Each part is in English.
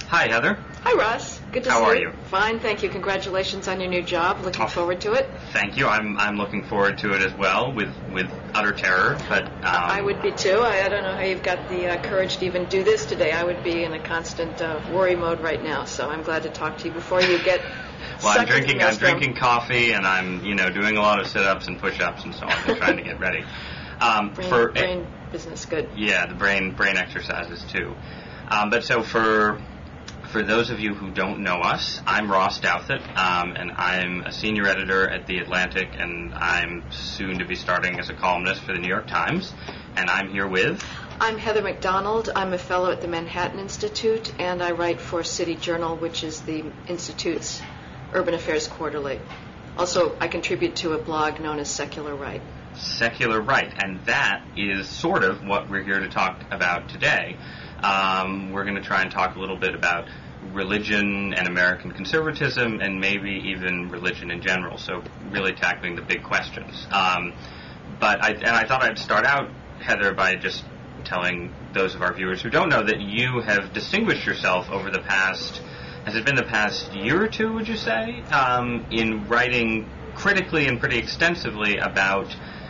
Hi, Heather. Hi, Russ. Good to see you. How are you? Fine, thank you. Congratulations on your new job. Looking forward to it. Thank you. I'm looking forward to it as well, with utter terror. But I would be too. I don't know how you've got the courage to even do this today. I would be in a constant worry mode right now. So I'm glad to talk to you before you get. Well, I'm drinking coffee, and I'm doing a lot of sit-ups and push-ups and so on, and trying to get ready. Brain business, good. Yeah, the brain exercises too. But so for those of you who don't know us, I'm Ross Douthat, and I'm a senior editor at The Atlantic, and I'm soon to be starting as a columnist for the New York Times, and I'm here with... I'm Heather McDonald. I'm a fellow at the Manhattan Institute, and I write for City Journal, which is the Institute's Urban Affairs Quarterly. Also, I contribute to a blog known as Secular Right. Secular Right, and that is sort of what we're here to talk about today. We're going to try and talk a little bit about religion and American conservatism, and maybe even religion in general, so really tackling the big questions. But I thought I'd start out, Heather, by just telling those of our viewers who don't know that you have distinguished yourself over the past, has it been the past year or two, would you say, in writing critically and pretty extensively about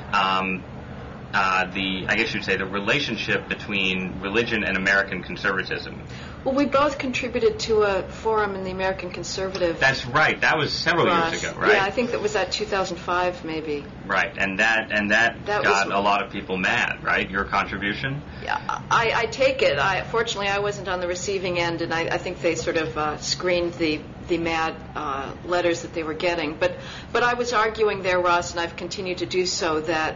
the relationship between religion and American conservatism. Well, we both contributed to a forum in the American Conservative. That's right. That was several years ago, right? Yeah, I think that was 2005, maybe. Right, and that got a lot of people mad, right? Your contribution? Yeah, I take it. Fortunately, I wasn't on the receiving end, and I think they sort of screened the mad letters that they were getting. But I was arguing there, Ross, and I've continued to do so, that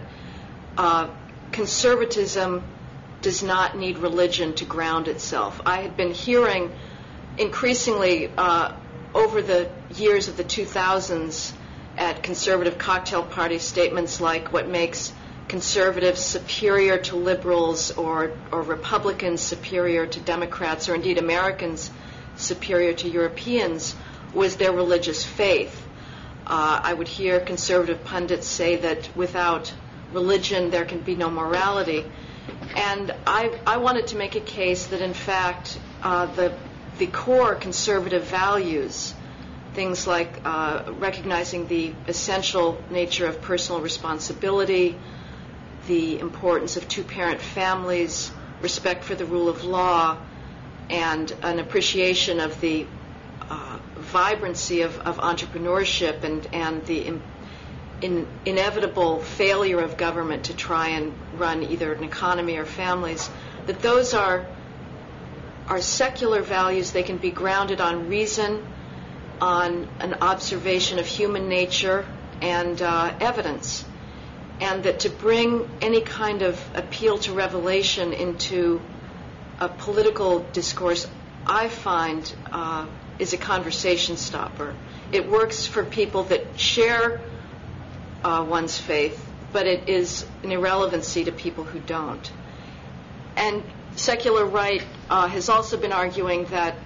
conservatism does not need religion to ground itself. I had been hearing increasingly over the years of the 2000s at conservative cocktail party statements like what makes conservatives superior to liberals or Republicans superior to Democrats, or indeed Americans superior to Europeans, was their religious faith. I would hear conservative pundits say that without religion there can be no morality. And I wanted to make a case that, in fact, the core conservative values, things like recognizing the essential nature of personal responsibility, the importance of two-parent families, respect for the rule of law, and an appreciation of the vibrancy of entrepreneurship and the inevitable failure of government to try and run either an economy or families, that those are secular values. They can be grounded on reason, on an observation of human nature and evidence, and that to bring any kind of appeal to revelation into a political discourse, I find, is a conversation stopper. It works for people that share one's faith, but it is an irrelevancy to people who don't. And Secular Right has also been arguing that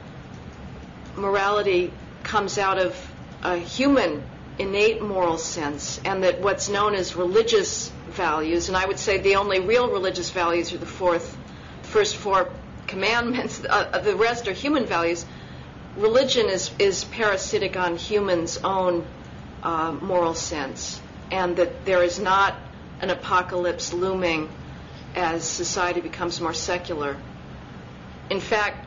morality comes out of a human innate moral sense, and that what's known as religious values, and I would say the only real religious values are the first four commandments, the rest are human values. Religion is parasitic on humans' own moral sense, and that there is not an apocalypse looming as society becomes more secular. In fact,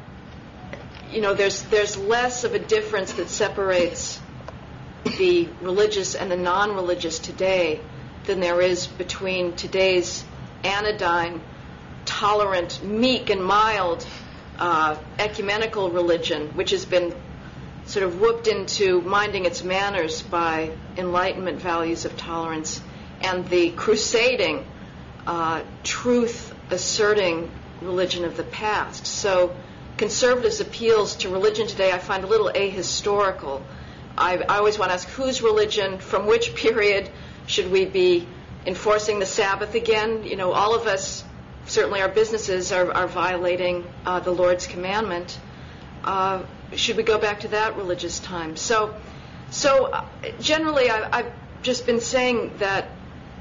there's less of a difference that separates the religious and the non-religious today than there is between today's anodyne, tolerant, meek and mild ecumenical religion, which has been sort of whooped into minding its manners by Enlightenment values of tolerance, and the crusading, truth-asserting religion of the past. So conservatives' appeals to religion today I find a little ahistorical. I always want to ask, whose religion, from which period, should we be enforcing the Sabbath again? All of us, certainly our businesses, are violating the Lord's commandment. Should we go back to that religious time? So generally, I've just been saying that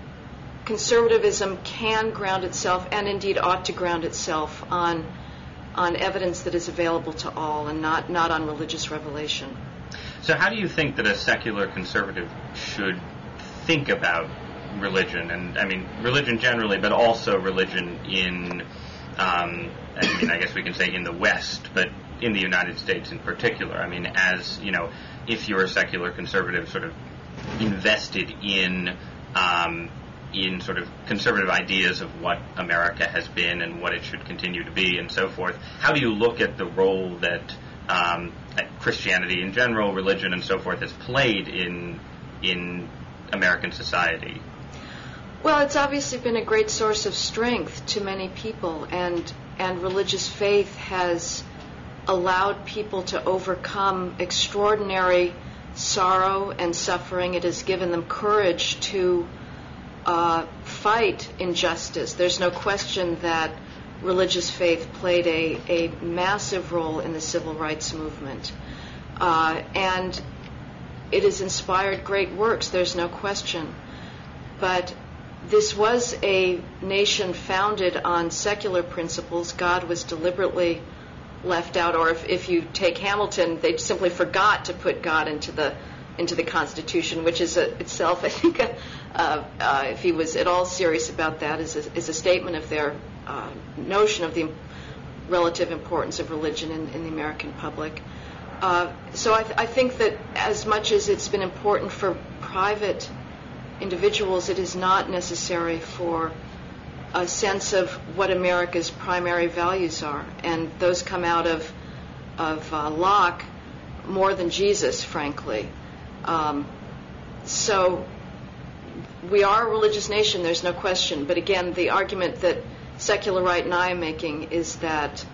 conservatism can ground itself, and indeed ought to ground itself, on on evidence that is available to all and not on religious revelation. So how do you think that a secular conservative should think about religion, and I mean religion generally, but also religion in, I guess we can say in the West, but in the United States in particular? I mean, as you know, if you're a secular conservative, sort of invested in sort of conservative ideas of what America has been and what it should continue to be, and so forth, how do you look at the role that Christianity in general, religion, and so forth has played in American society? Well, it's obviously been a great source of strength to many people, and religious faith has allowed people to overcome extraordinary sorrow and suffering. It has given them courage to fight injustice. There's no question that religious faith played a massive role in the civil rights movement. And it has inspired great works, there's no question. But this was a nation founded on secular principles. God was deliberately left out, or if you take Hamilton, they simply forgot to put God into the Constitution, which is itself, I think, if he was at all serious about that, is a statement of their notion of the relative importance of religion in the American public. So I think that as much as it's been important for private individuals, it is not necessary for a sense of what America's primary values are, and those come out of Locke more than Jesus, frankly. So we are a religious nation, there's no question. But again, the argument that Secular Right and I am making is that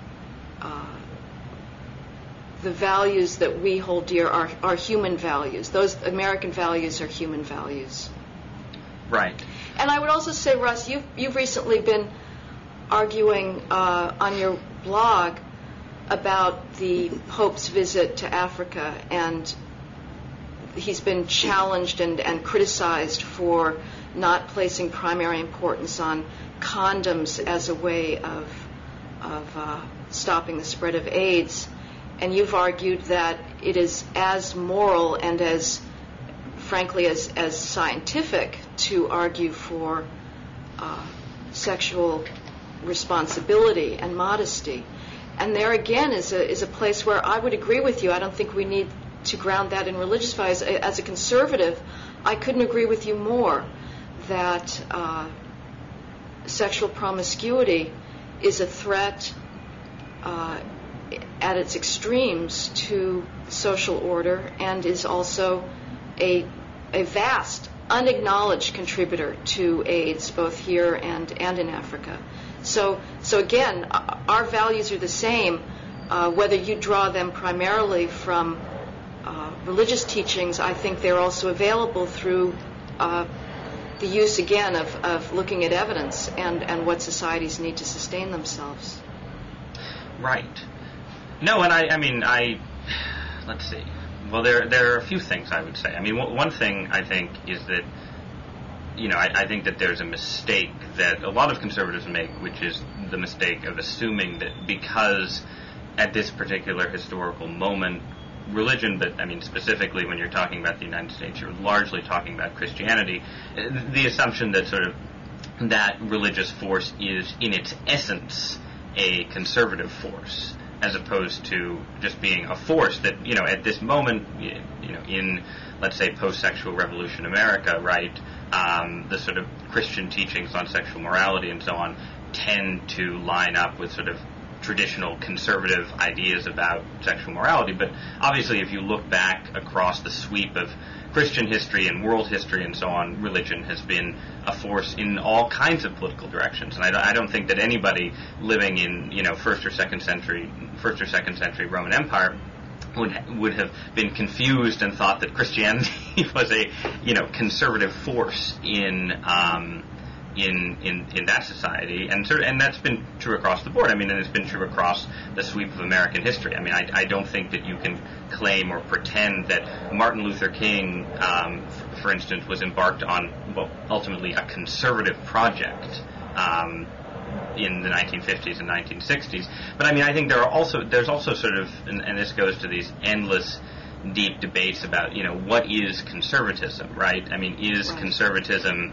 the values that we hold dear are human values. Those American values are human values. Right. And I would also say, Russ, you've recently been arguing on your blog about the Pope's visit to Africa, and he's been challenged and criticized for not placing primary importance on condoms as a way of stopping the spread of AIDS. And you've argued that it is as moral and as, frankly, as scientific to argue for sexual responsibility and modesty. And there again is a place where I would agree with you. I don't think we need to ground that in religious values. As a conservative, I couldn't agree with you more that sexual promiscuity is a threat at its extremes to social order, and is also a vast, unacknowledged contributor to AIDS, both here and in Africa. So again, our values are the same, whether you draw them primarily from religious teachings. I think they're also available through the use, again, of looking at evidence and what societies need to sustain themselves. Right. No, and I mean, let's see. Well, there are a few things I would say. I mean, one thing I think is that, I think that there's a mistake that a lot of conservatives make, which is the mistake of assuming that because at this particular historical moment, religion, but I mean specifically when you're talking about the United States, you're largely talking about Christianity, the assumption that sort of that religious force is in its essence a conservative force, as opposed to just being a force that, at this moment, in, let's say, post-sexual revolution America, right, the sort of Christian teachings on sexual morality and so on tend to line up with sort of traditional conservative ideas about sexual morality. But obviously, if you look back across the sweep of Christian history and world history and so on, religion has been a force in all kinds of political directions. And I don't think that anybody living in, first or second century Roman Empire would have been confused and thought that Christianity was a, conservative force in that society, and that's been true across the board. I mean, and it's been true across the sweep of American history. I mean, I don't think that you can claim or pretend that Martin Luther King, for instance, was embarked on, ultimately a conservative project, in the 1950s and 1960s. But I mean, I think there's also sort of, and this goes to these endless deep debates about, what is conservatism, right? I mean, is conservatism,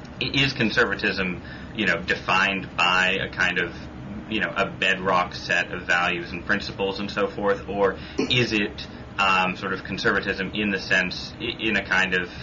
defined by a kind of, a bedrock set of values and principles and so forth, or is it sort of conservatism in the sense, in a kind of,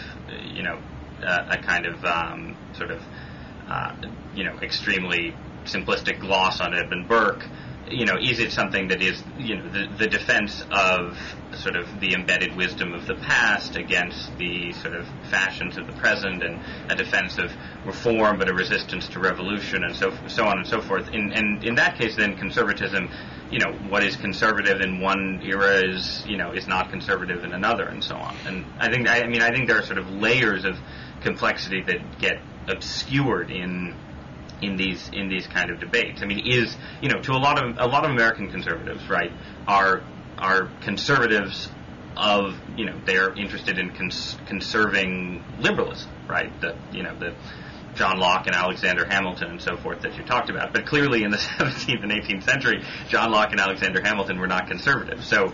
extremely simplistic gloss on Edmund Burke? Is it something that is, the defense of sort of the embedded wisdom of the past against the sort of fashions of the present, and a defense of reform but a resistance to revolution, and so on and so forth? And in that case, then conservatism, what is conservative in one era is not conservative in another, and so on. And I think there are sort of layers of complexity that get obscured in these kind of debates. I mean, to a lot of American conservatives, right, are conservatives of, they're interested in conserving liberalism, right? The John Locke and Alexander Hamilton and so forth that you talked about. But clearly in the 17th and 18th century, John Locke and Alexander Hamilton were not conservative. So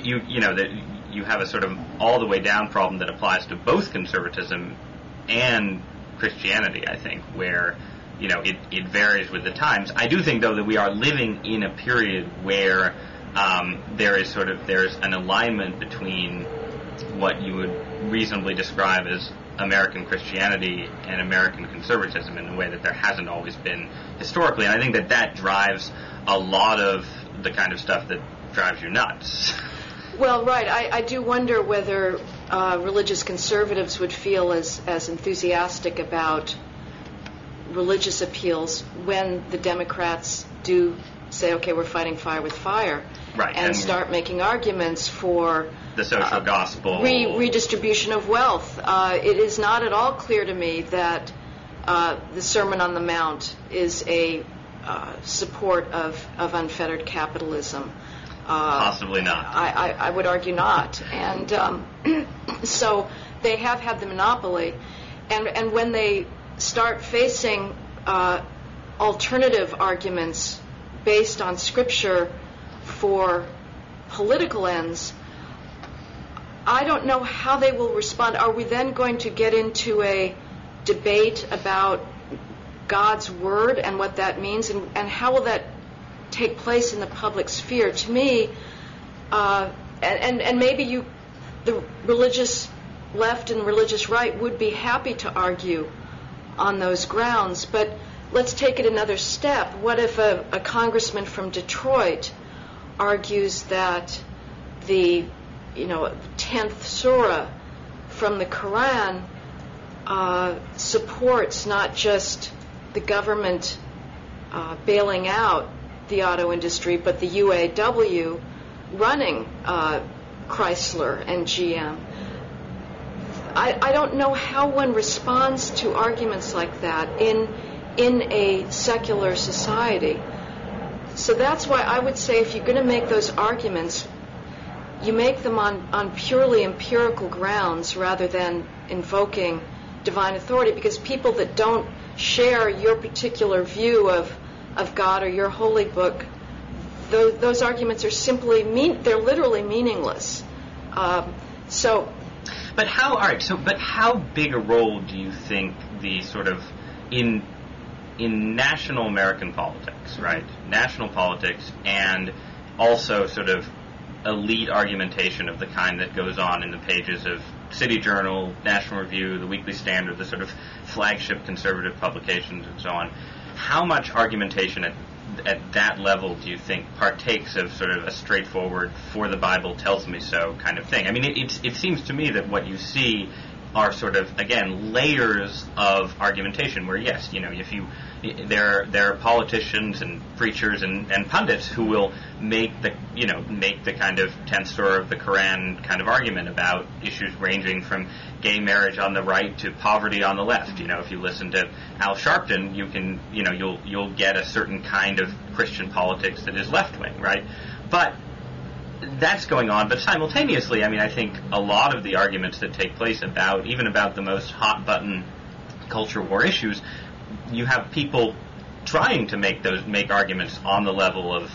you have a sort of all the way down problem that applies to both conservatism and Christianity, I think, where it varies with the times. I do think, though, that we are living in a period where there's an alignment between what you would reasonably describe as American Christianity and American conservatism in a way that there hasn't always been historically. And I think that drives a lot of the kind of stuff that drives you nuts. Well, right. I do wonder whether religious conservatives would feel as enthusiastic about religious appeals when the Democrats do say, okay, we're fighting fire with fire, right, and start making arguments for the social gospel, redistribution of wealth. It is not at all clear to me that the Sermon on the Mount is a support of unfettered capitalism. Possibly not. I would argue not. And so they have had the monopoly. And when they start facing alternative arguments based on Scripture for political ends, I don't know how they will respond. Are we then going to get into a debate about God's Word and what that means, and how will that take place in the public sphere? To me, and maybe the religious left and religious right would be happy to argue on those grounds, but let's take it another step. What if a congressman from Detroit argues that the 10th surah from the Quran supports not just the government bailing out the auto industry, but the UAW running Chrysler and GM? I don't know how one responds to arguments like that in a secular society. So that's why I would say, if you're going to make those arguments, you make them on purely empirical grounds rather than invoking divine authority, because people that don't share your particular view of God or your holy book, those arguments are simply they're literally meaningless. But how big a role do you think the sort of in national American politics, right? National politics, and also sort of elite argumentation of the kind that goes on in the pages of City Journal, National Review, the Weekly Standard, the sort of flagship conservative publications and so on. How much argumentation at that level do you think partakes of sort of a straightforward, for the Bible tells me so kind of thing? I mean, it seems to me that what you see are sort of, again, layers of argumentation where, yes, there are politicians and preachers and pundits who will make the kind of 10th surah of the Quran kind of argument about issues ranging from gay marriage on the right to poverty on the left. If you listen to Al Sharpton, you'll get a certain kind of Christian politics that is left wing, right? But that's going on, but simultaneously, I mean, I think a lot of the arguments that take place even about the most hot button culture war issues, you have people trying to make arguments on the level of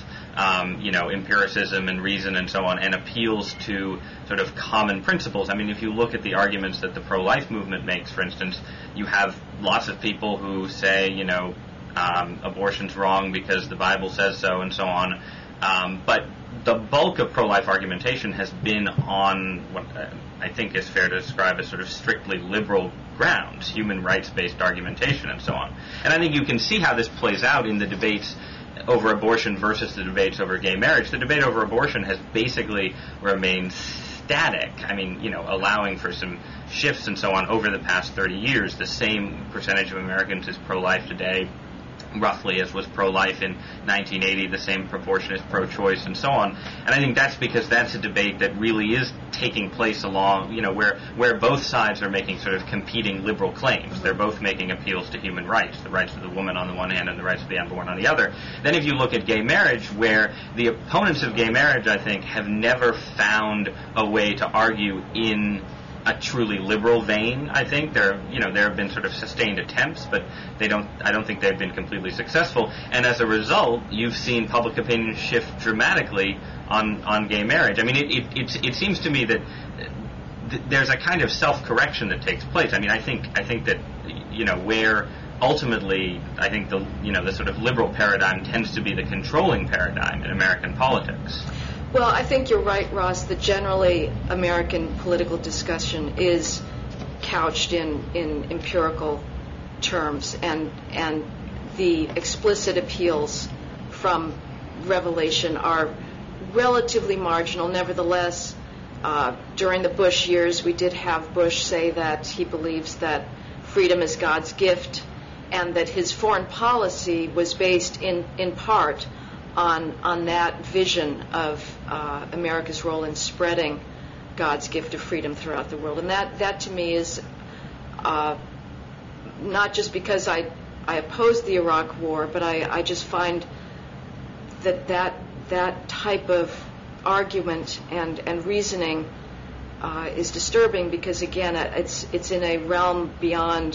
empiricism and reason and so on, and appeals to sort of common principles. I mean, if you look at the arguments that the pro-life movement makes, for instance, you have lots of people who say, abortion's wrong because the Bible says so and so on. But the bulk of pro-life argumentation has been on what I think is fair to describe as sort of strictly liberal grounds, human rights-based argumentation and so on. And I think you can see how this plays out in the debates over abortion versus the debates over gay marriage. The debate over abortion has basically remained static. I mean, allowing for some shifts and so on over the past 30 years. The same percentage of Americans is pro-life today, roughly, as was pro-life in 1980, the same proportion is pro-choice and so on. And I think that's because that's a debate that really is taking place along, where both sides are making sort of competing liberal claims. They're both making appeals to human rights, the rights of the woman on the one hand and the rights of the unborn on the other. Then if you look at gay marriage, where the opponents of gay marriage, I think, have never found a way to argue in a truly liberal vein. I think there have been sort of sustained attempts, but I don't think they've been completely successful. And as a result, you've seen public opinion shift dramatically on gay marriage. I mean, it seems to me that there's a kind of self-correction that takes place. I mean, I think that where ultimately I think the sort of liberal paradigm tends to be the controlling paradigm in American politics. Well, I think you're right, Ross, that generally American political discussion is couched in empirical terms, and the explicit appeals from Revelation are relatively marginal. Nevertheless, during the Bush years, we did have Bush say that he believes that freedom is God's gift, and that his foreign policy was based in part on that vision of America's role in spreading God's gift of freedom throughout the world. And that to me is not just because I opposed the Iraq War, but I just find that type of argument and reasoning is disturbing, because again it's in a realm beyond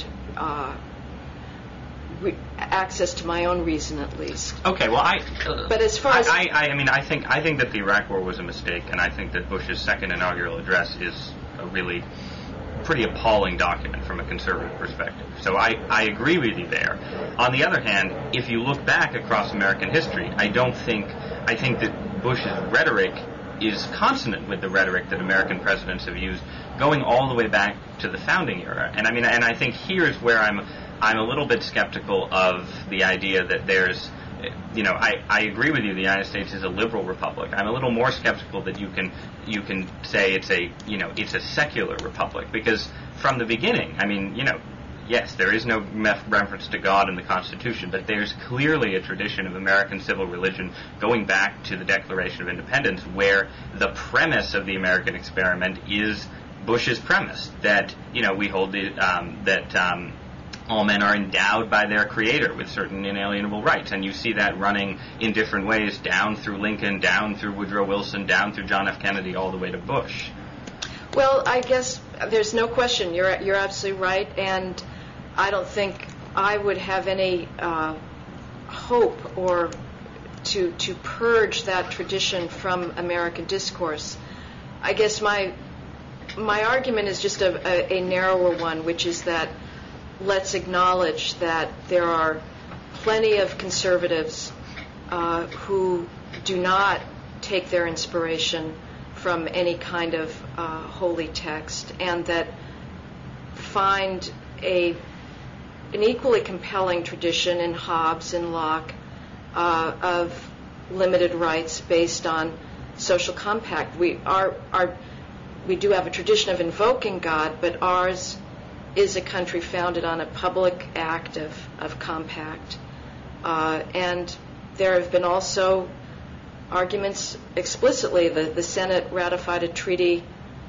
access to my own reason, at least. Okay, well, but as far as I think that the Iraq War was a mistake, and I think that Bush's second inaugural address is a really pretty appalling document from a conservative perspective. So I agree with you there. On the other hand, if you look back across American history, I think that Bush's rhetoric is consonant with the rhetoric that American presidents have used going all the way back to the founding era. And I think here's where I'm a little bit skeptical of the idea that there's, I agree with you, the United States is a liberal republic. I'm a little more skeptical that you can say it's a secular republic, because from the beginning, yes, there is no reference to God in the Constitution, but there's clearly a tradition of American civil religion going back to the Declaration of Independence, where the premise of the American experiment is Bush's premise that, we hold that all men are endowed by their creator with certain inalienable rights. And you see that running in different ways, down through Lincoln, down through Woodrow Wilson, down through John F. Kennedy, all the way to Bush. Well, I guess there's no question. You're absolutely right, and I don't think I would have any hope or to purge that tradition from American discourse. I guess my argument is just a narrower one, which is that let's acknowledge that there are plenty of conservatives who do not take their inspiration from any kind of holy text, and that find an equally compelling tradition in Hobbes and Locke of limited rights based on social compact. We do have a tradition of invoking God, but ours is a country founded on a public act of compact. And there have been also arguments explicitly. The Senate ratified a treaty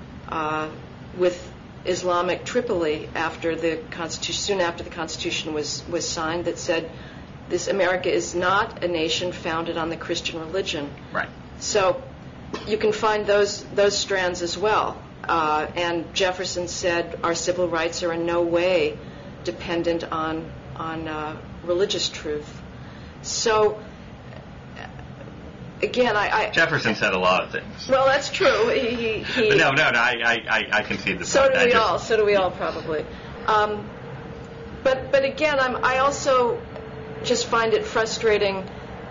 with Islamic Tripoli soon after the Constitution was signed, that said this America is not a nation founded on the Christian religion. Right. So you can find those strands as well. And Jefferson said our civil rights are in no way dependent on religious truth. So, again, Jefferson said a lot of things. Well, that's true. He but no, I concede the point. So do we all. So do we all, probably. But again, I also just find it frustrating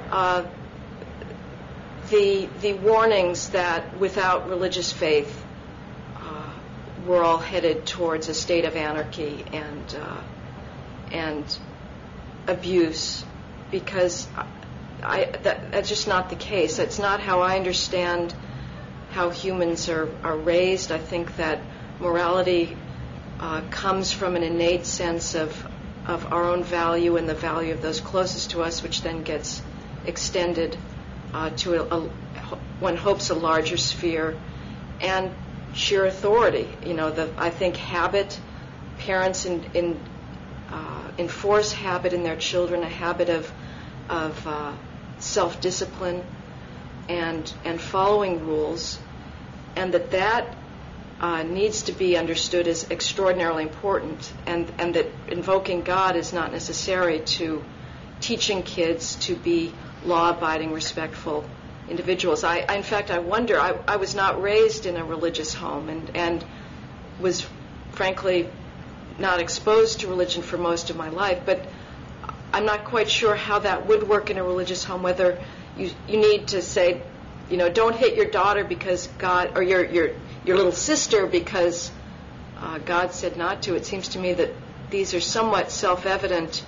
the warnings that without religious faith, we're all headed towards a state of anarchy and abuse, because that's just not the case. That's not how I understand how humans are raised. I think that morality comes from an innate sense of our own value and the value of those closest to us, which then gets extended to one hopes a larger sphere, and sheer authority. I think habit, parents enforce habit in their children, a habit of self-discipline and following rules, and that needs to be understood as extraordinarily important, and that invoking God is not necessary to teaching kids to be law-abiding, respectful individuals. In fact, I wonder, I was not raised in a religious home and was frankly not exposed to religion for most of my life, but I'm not quite sure how that would work in a religious home, whether you need to say, don't hit your daughter because God, or your little sister because God said not to. It seems to me that these are somewhat self-evident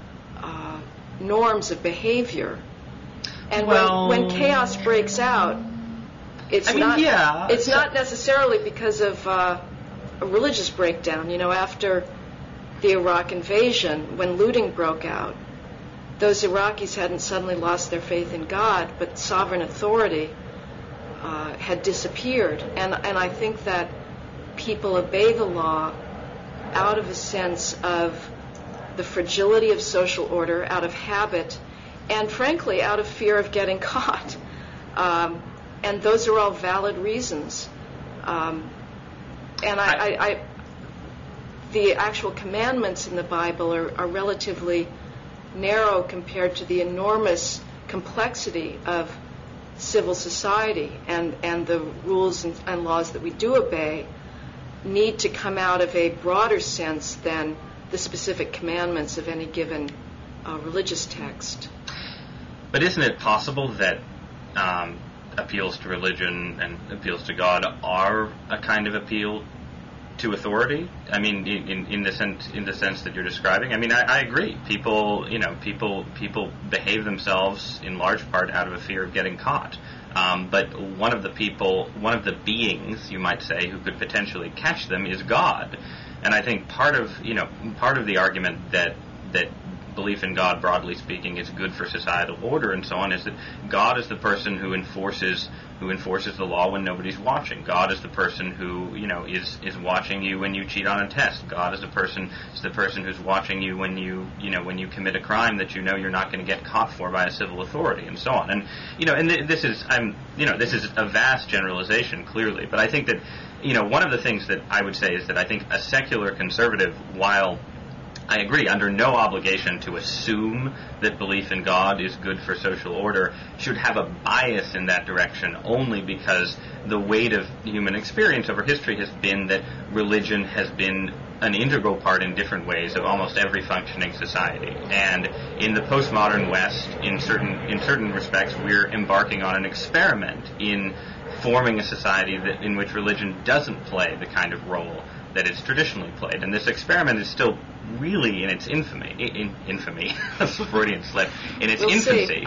norms of behavior. And when chaos breaks out, it's not necessarily because of a religious breakdown. After the Iraq invasion, when looting broke out, those Iraqis hadn't suddenly lost their faith in God, but sovereign authority had disappeared. And I think that people obey the law out of a sense of the fragility of social order, out of habit, and frankly out of fear of getting caught. And those are all valid reasons. The actual commandments in the Bible are relatively narrow compared to the enormous complexity of civil society, and the rules and laws that we do obey need to come out of a broader sense than the specific commandments of any given religious text. But isn't it possible that appeals to religion and appeals to God are a kind of appeal to authority? I mean, in the sense that you're describing. I mean, I agree. People behave themselves in large part out of a fear of getting caught. But one of the beings, you might say, who could potentially catch them is God. And I think part of the argument that belief in God, broadly speaking, is good for societal order and so on, is that God is the person who enforces the law when nobody's watching. God is the person who is watching you when you cheat on a test. God is the person who's watching you when you commit a crime that you're not going to get caught for by a civil authority and so on. And this is a vast generalization, clearly, but I think that one of the things that I would say is that I think a secular conservative, while I agree, under no obligation to assume that belief in God is good for social order, should have a bias in that direction only because the weight of human experience over history has been that religion has been an integral part in different ways of almost every functioning society. And in the postmodern West, in certain respects, we're embarking on an experiment in forming a society in which religion doesn't play the kind of role that it's traditionally played. And this experiment is still really in its infamy, that's a Freudian slip, in its infancy.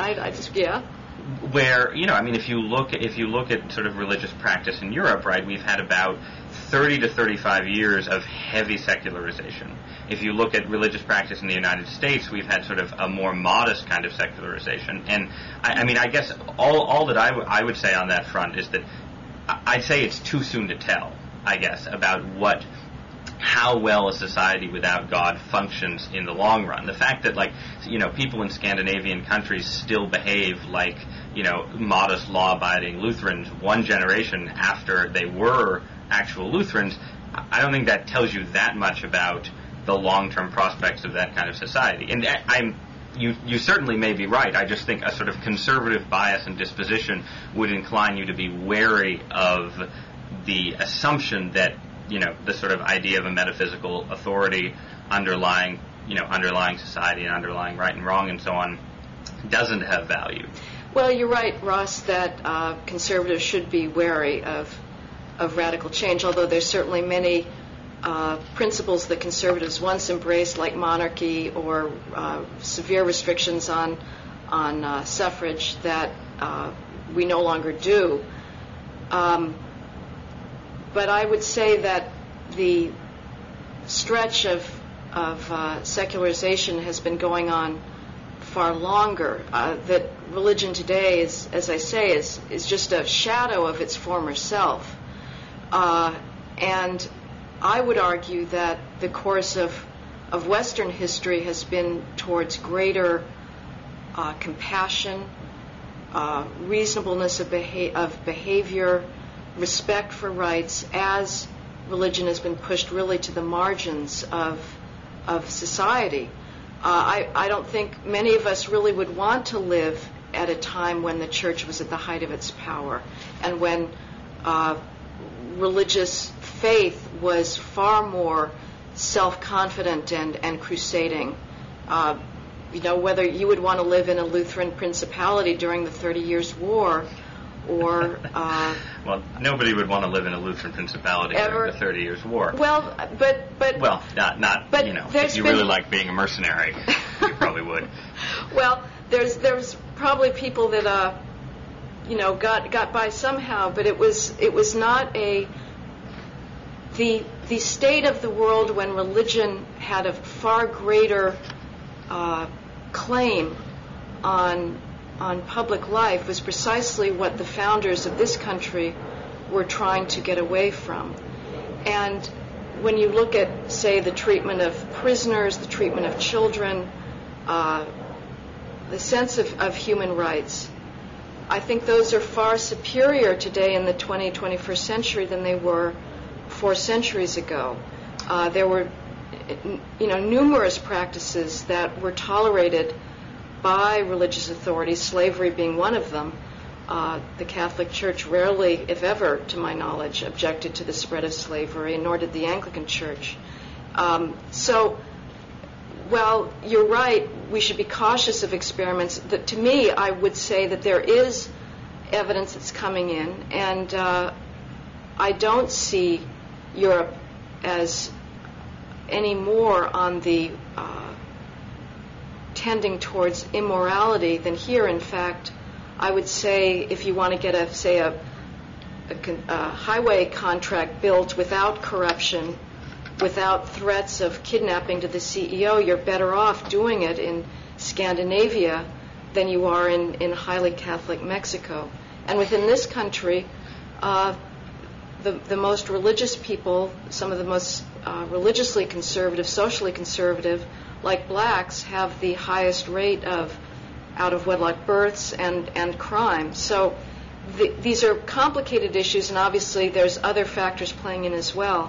Where, if you look at sort of religious practice in Europe, right, we've had about 30 to 35 years of heavy secularization. If you look at religious practice in the United States, we've had sort of a more modest kind of secularization. And I guess all that I would say on that front is that I'd say it's too soon to tell, I guess, about how well a society without God functions in the long run. The fact that, people in Scandinavian countries still behave like, modest, law-abiding Lutherans one generation after they were actual Lutherans, I don't think that tells you that much about the long-term prospects of that kind of society. And you certainly may be right. I just think a sort of conservative bias and disposition would incline you to be wary of the assumption that, the sort of idea of a metaphysical authority underlying society and underlying right and wrong and so on doesn't have value. Well, you're right, Ross, that conservatives should be wary of radical change, although there's certainly many principles that conservatives once embraced, like monarchy or severe restrictions on suffrage, that we no longer do. But I would say that the stretch of secularization has been going on far longer. That religion today is, as I say, is just a shadow of its former self. And I would argue that the course of Western history has been towards greater compassion, reasonableness of behavior, respect for rights, as religion has been pushed really to the margins of society. I don't think many of us really would want to live at a time when the church was at the height of its power and when religious faith was far more self-confident and crusading. Whether you would want to live in a Lutheran principality during the 30 Years' War or... well, nobody would want to live in a Lutheran principality during the 30 Years' War. Well, but not but if you really like being a mercenary, you probably would. Well, there's probably people that got by somehow, but it was not the state of the world when religion had a far greater claim on public life was precisely what the founders of this country were trying to get away from. And when you look at, say, the treatment of prisoners, the treatment of children, the sense of human rights, I think those are far superior today in the 21st century than they were 4 centuries ago. There were, numerous practices that were tolerated by religious authorities, slavery being one of them. The Catholic Church rarely, if ever, to my knowledge, objected to the spread of slavery, nor did the Anglican Church. So, while you're right, we should be cautious of experiments. To me, I would say that there is evidence that's coming in, and I don't see Europe as any more on the tending towards immorality than here. In fact, I would say if you want to get a highway contract built without corruption, without threats of kidnapping to the CEO, you're better off doing it in Scandinavia than you are in highly Catholic Mexico. And within this country, the most religious people, some of the most religiously conservative, socially conservative, like blacks, have the highest rate of out-of-wedlock births and crime. So these are complicated issues, and obviously there's other factors playing in as well.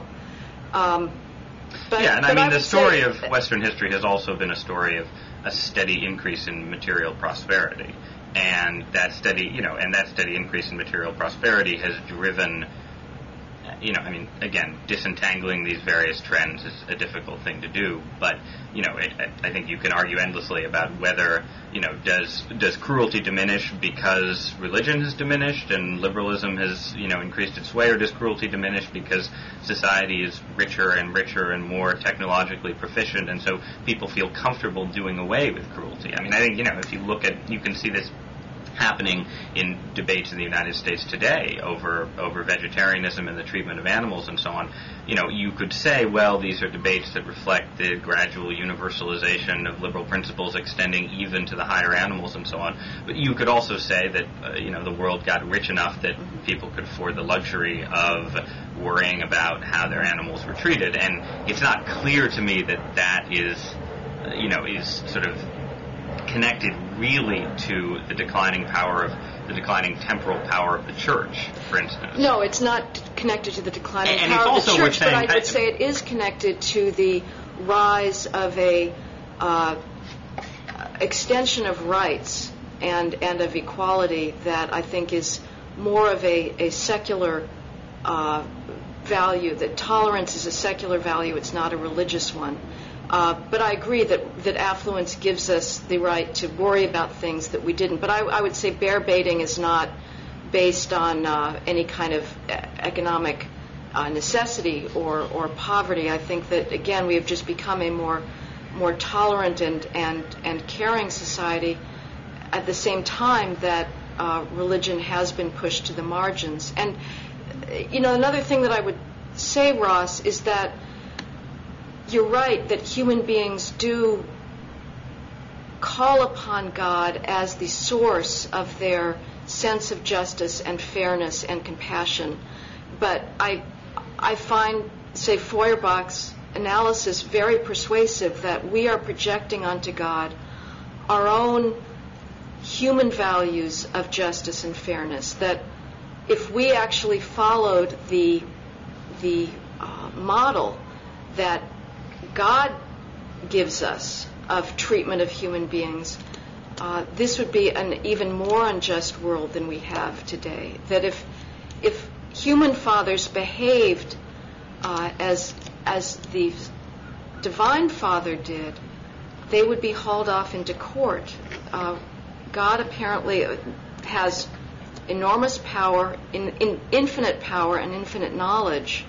The story of Western history has also been a story of a steady increase in material prosperity, and that steady increase in material prosperity has driven. Again, disentangling these various trends is a difficult thing to do, but, I think you can argue endlessly about whether, does cruelty diminish because religion has diminished and liberalism has, increased its way, or does cruelty diminish because society is richer and more technologically proficient, and so people feel comfortable doing away with cruelty? I think, if you look at, you can see this happening in debates in the United States today over vegetarianism and the treatment of animals and so on. You could say, well, these are debates that reflect the gradual universalization of liberal principles extending even to the higher animals and so on. But you could also say that, the world got rich enough that people could afford the luxury of worrying about how their animals were treated. And it's not clear to me that is sort of connected really to the declining temporal power of the church, for instance. No, it's not connected to the declining power of the church, but I would say it is connected to the rise of a extension of rights and of equality that I think is more of a secular value, that tolerance is a secular value, it's not a religious one. But I agree that affluence gives us the right to worry about things that we didn't. But I would say bear baiting is not based on any kind of economic necessity or poverty. I think that, again, we have just become a more tolerant and caring society at the same time that religion has been pushed to the margins. And, another thing that I would say, Ross, is that you're right that human beings do call upon God as the source of their sense of justice and fairness and compassion. But I find, say, Feuerbach's analysis very persuasive that we are projecting onto God our own human values of justice and fairness, that if we actually followed the model that God gives us of treatment of human beings, this would be an even more unjust world than we have today. That if human fathers behaved as the Divine Father did, they would be hauled off into court. God apparently has enormous power, infinite power and infinite knowledge,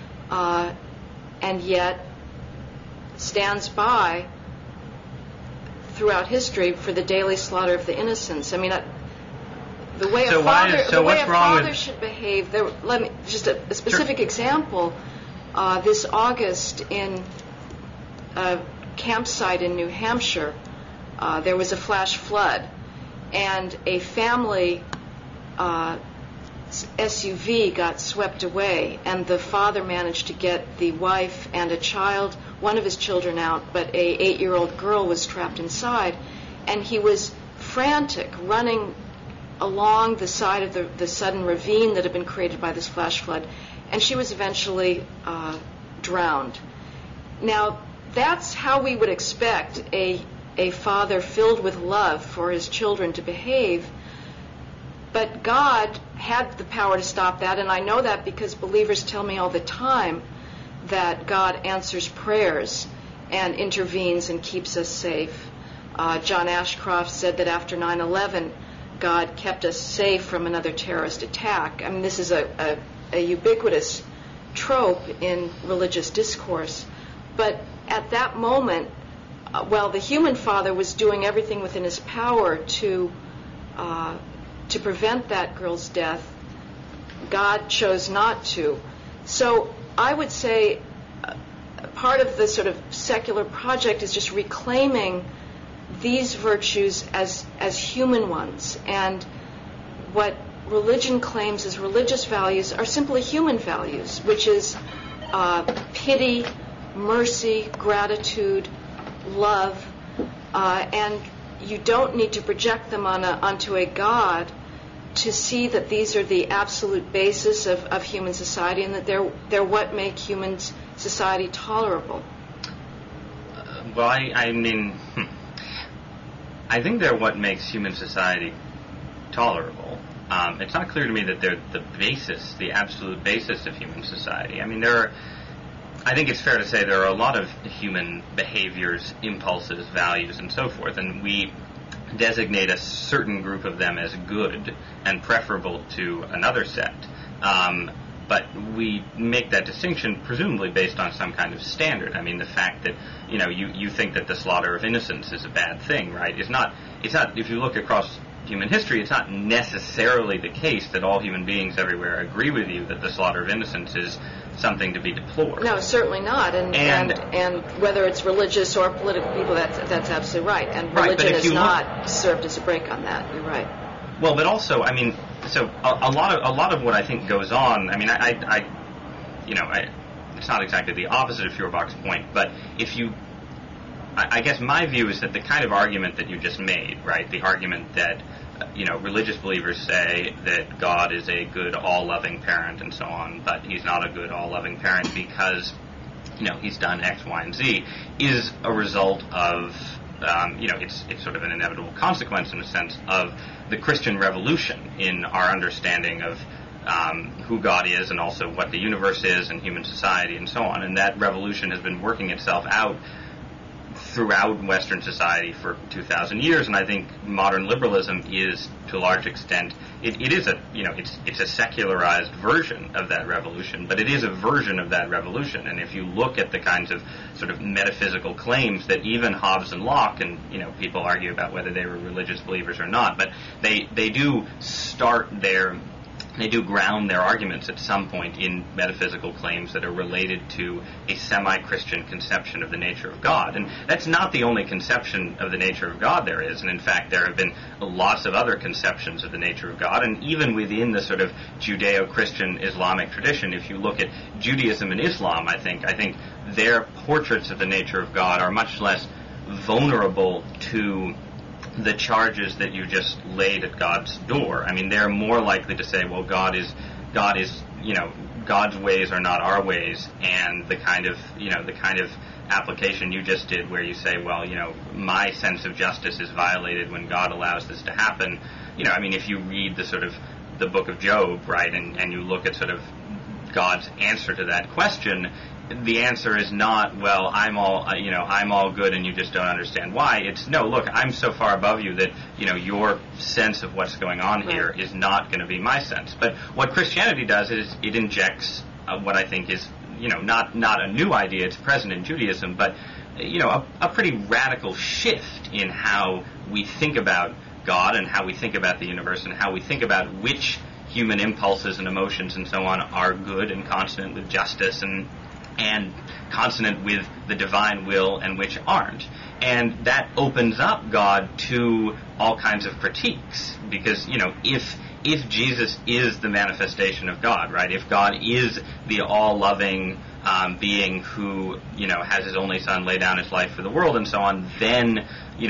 and yet stands by throughout history for the daily slaughter of the innocents. I mean, the way a father should behave. Let me just a specific example. This August, in a campsite in New Hampshire, there was a flash flood, and a family SUV got swept away, and the father managed to get the wife and a child, one of his children, out, but a 8-year-old girl was trapped inside, and he was frantic, running along the side of the sudden ravine that had been created by this flash flood, and she was eventually drowned. Now, that's how we would expect a father filled with love for his children to behave. But God had the power to stop that, and I know that because believers tell me all the time that God answers prayers and intervenes and keeps us safe. John Ashcroft said that after 9/11, God kept us safe from another terrorist attack. I mean, this is a ubiquitous trope in religious discourse. But at that moment, while the human father was doing everything within his power to prevent that girl's death, God chose not to. So I would say part of the sort of secular project is just reclaiming these virtues as human ones. And what religion claims as religious values are simply human values, which is pity, mercy, gratitude, love, and you don't need to project them onto a God to see that these are the absolute basis of human society, and that they're what make human society tolerable. Well, I mean, I think they're what makes human society tolerable. It's not clear to me that they're the absolute basis of human society. I mean, I think it's fair to say there are a lot of human behaviors, impulses, values, and so forth, and we designate a certain group of them as good and preferable to another set. But we make that distinction presumably based on some kind of standard. I mean, the fact that, you think that the slaughter of innocents is a bad thing, right? It's not, if you look across human history, it's not necessarily the case that all human beings everywhere agree with you that the slaughter of innocents is something to be deplored. No, certainly not. And whether it's religious or political people, that's absolutely right. And religion has not served as a brake on that. You're right. Well, but also, I mean, so a lot of what I think goes on. I mean, it's not exactly the opposite of Feuerbach's point, but I guess my view is that the kind of argument that you just made, right, the argument that religious believers say that God is a good, all-loving parent and so on, but he's not a good, all-loving parent because, he's done X, Y, and Z, is a result of it's sort of an inevitable consequence in a sense of the Christian revolution in our understanding of who God is and also what the universe is and human society and so on. And that revolution has been working itself out throughout Western society for 2,000 years, and I think modern liberalism is, to a large extent, it's a secularized version of that revolution, but it is a version of that revolution. And if you look at the kinds of sort of metaphysical claims that even Hobbes and Locke, and people argue about whether they were religious believers or not, but they do ground their arguments at some point in metaphysical claims that are related to a semi-Christian conception of the nature of God. And that's not the only conception of the nature of God there is. And in fact, there have been lots of other conceptions of the nature of God. And even within the sort of Judeo-Christian Islamic tradition, if you look at Judaism and Islam, I think their portraits of the nature of God are much less vulnerable to the charges that you just laid at God's door. I mean, they're more likely to say, well, God is, God's ways are not our ways, and the kind of application you just did where you say, well, my sense of justice is violated when God allows this to happen. If you read the book of Job, right, and you look at sort of God's answer to that question, the answer is not, well, I'm all good and you just don't understand why. It's, no, look, I'm so far above you that, your sense of what's going on here is not going to be my sense. But what Christianity does is it injects what I think is, not a new idea, it's present in Judaism, but, a pretty radical shift in how we think about God and how we think about the universe and how we think about which human impulses and emotions and so on are good and consonant with justice and consonant with the divine will and which aren't. And that opens up God to all kinds of critiques, because, if Jesus is the manifestation of God, right, if God is the all-loving being who, has his only son lay down his life for the world and so on, then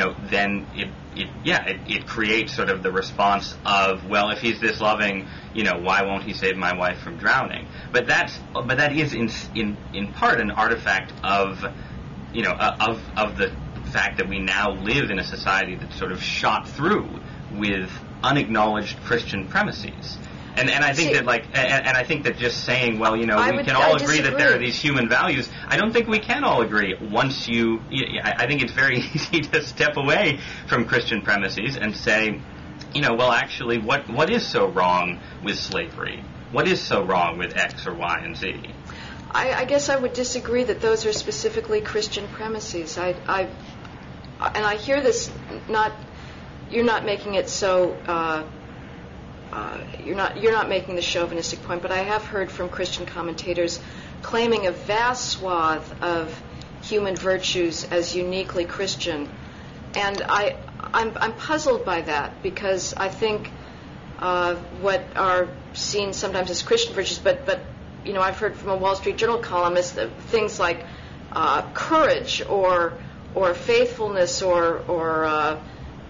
it creates sort of the response of, well, if he's this loving, why won't he save my wife from drowning? But that is in part an artifact of the fact that we now live in a society that's sort of shot through with unacknowledged Christian premises. And I think I think that just saying, well, we can all agree that there are these human values, I don't think we can all agree. I think it's very easy to step away from Christian premises and say, well, actually, what is so wrong with slavery? What is so wrong with X or Y and Z? I guess I would disagree that those are specifically Christian premises. And I hear this, you're not making it so. You're not making the chauvinistic point, but I have heard from Christian commentators claiming a vast swath of human virtues as uniquely Christian, and I'm puzzled by that, because I think what are seen sometimes as Christian virtues, but I've heard from a Wall Street Journal columnist that things like courage or faithfulness or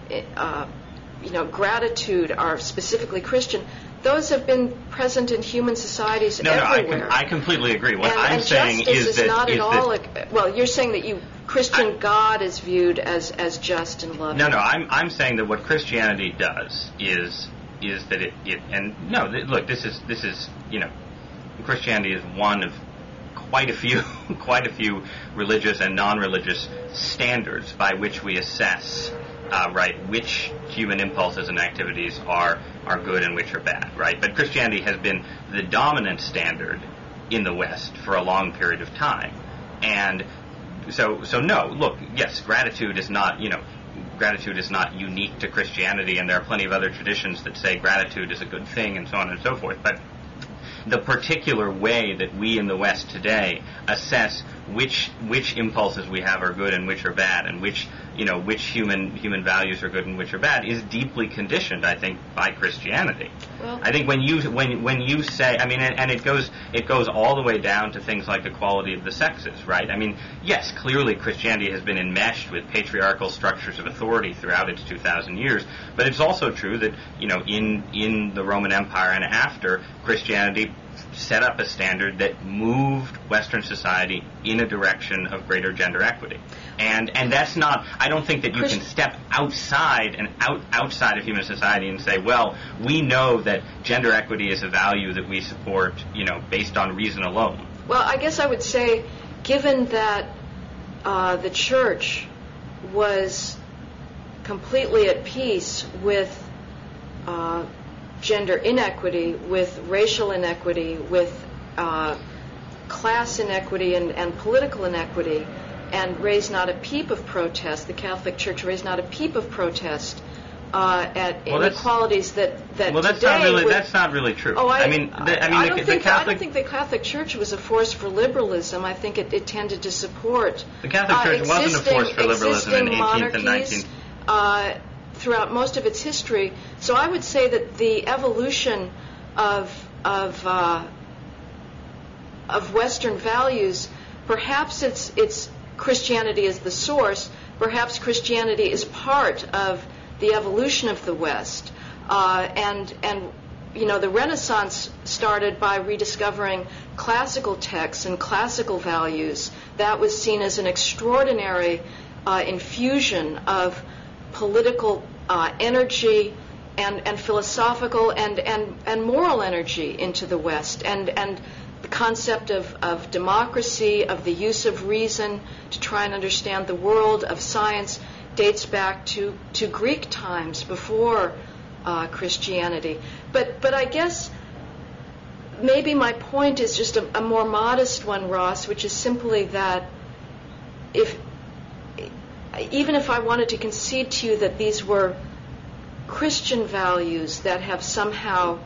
gratitude are specifically Christian. Those have been present in human societies everywhere. No, I completely agree. What I'm saying is that well, you're saying that Christian God is viewed as just and loving. No, I'm saying that what Christianity does is that look, this is Christianity is one of quite a few religious and non-religious standards by which we assess which human impulses and activities are good and which are bad, right? But Christianity has been the dominant standard in the West for a long period of time. And so no, look, yes, gratitude is not unique to Christianity, and there are plenty of other traditions that say gratitude is a good thing and so on and so forth. But the particular way that we in the West today assess which impulses we have are good and which are bad, and which human values are good and which are bad, is deeply conditioned, I think, by Christianity. Well, I think when you say, and it goes all the way down to things like equality of the sexes, right? I mean, yes, clearly Christianity has been enmeshed with patriarchal structures of authority throughout its 2,000 years, but it's also true that in the Roman Empire and after, Christianity set up a standard that moved Western society in a direction of greater gender equity. And that's not, I don't think that you can step outside of human society and say, well, we know that gender equity is a value that we support, based on reason alone. Well, I guess I would say, given that the church was completely at peace with gender inequity, with racial inequity, with class inequity and political inequity, and raised not a peep of protest. The Catholic Church raised not a peep of protest at inequalities that well, that's today that's not really true. Oh, I don't think the Catholic Church was a force for liberalism. I think it tended to support the Catholic Church wasn't a force for liberalism in 18th and 19th. Throughout most of its history. So I would say that the evolution of Western values, perhaps it's Christianity is the source, perhaps Christianity is part of the evolution of the West. And the Renaissance started by rediscovering classical texts and classical values. That was seen as an extraordinary infusion of political energy and philosophical and moral energy into the West, and the concept of democracy, of the use of reason to try and understand the world, of science, dates back to Greek times before Christianity. But I guess maybe my point is just a more modest one, Ross, which is simply that even if I wanted to concede to you that these were Christian values that have somehow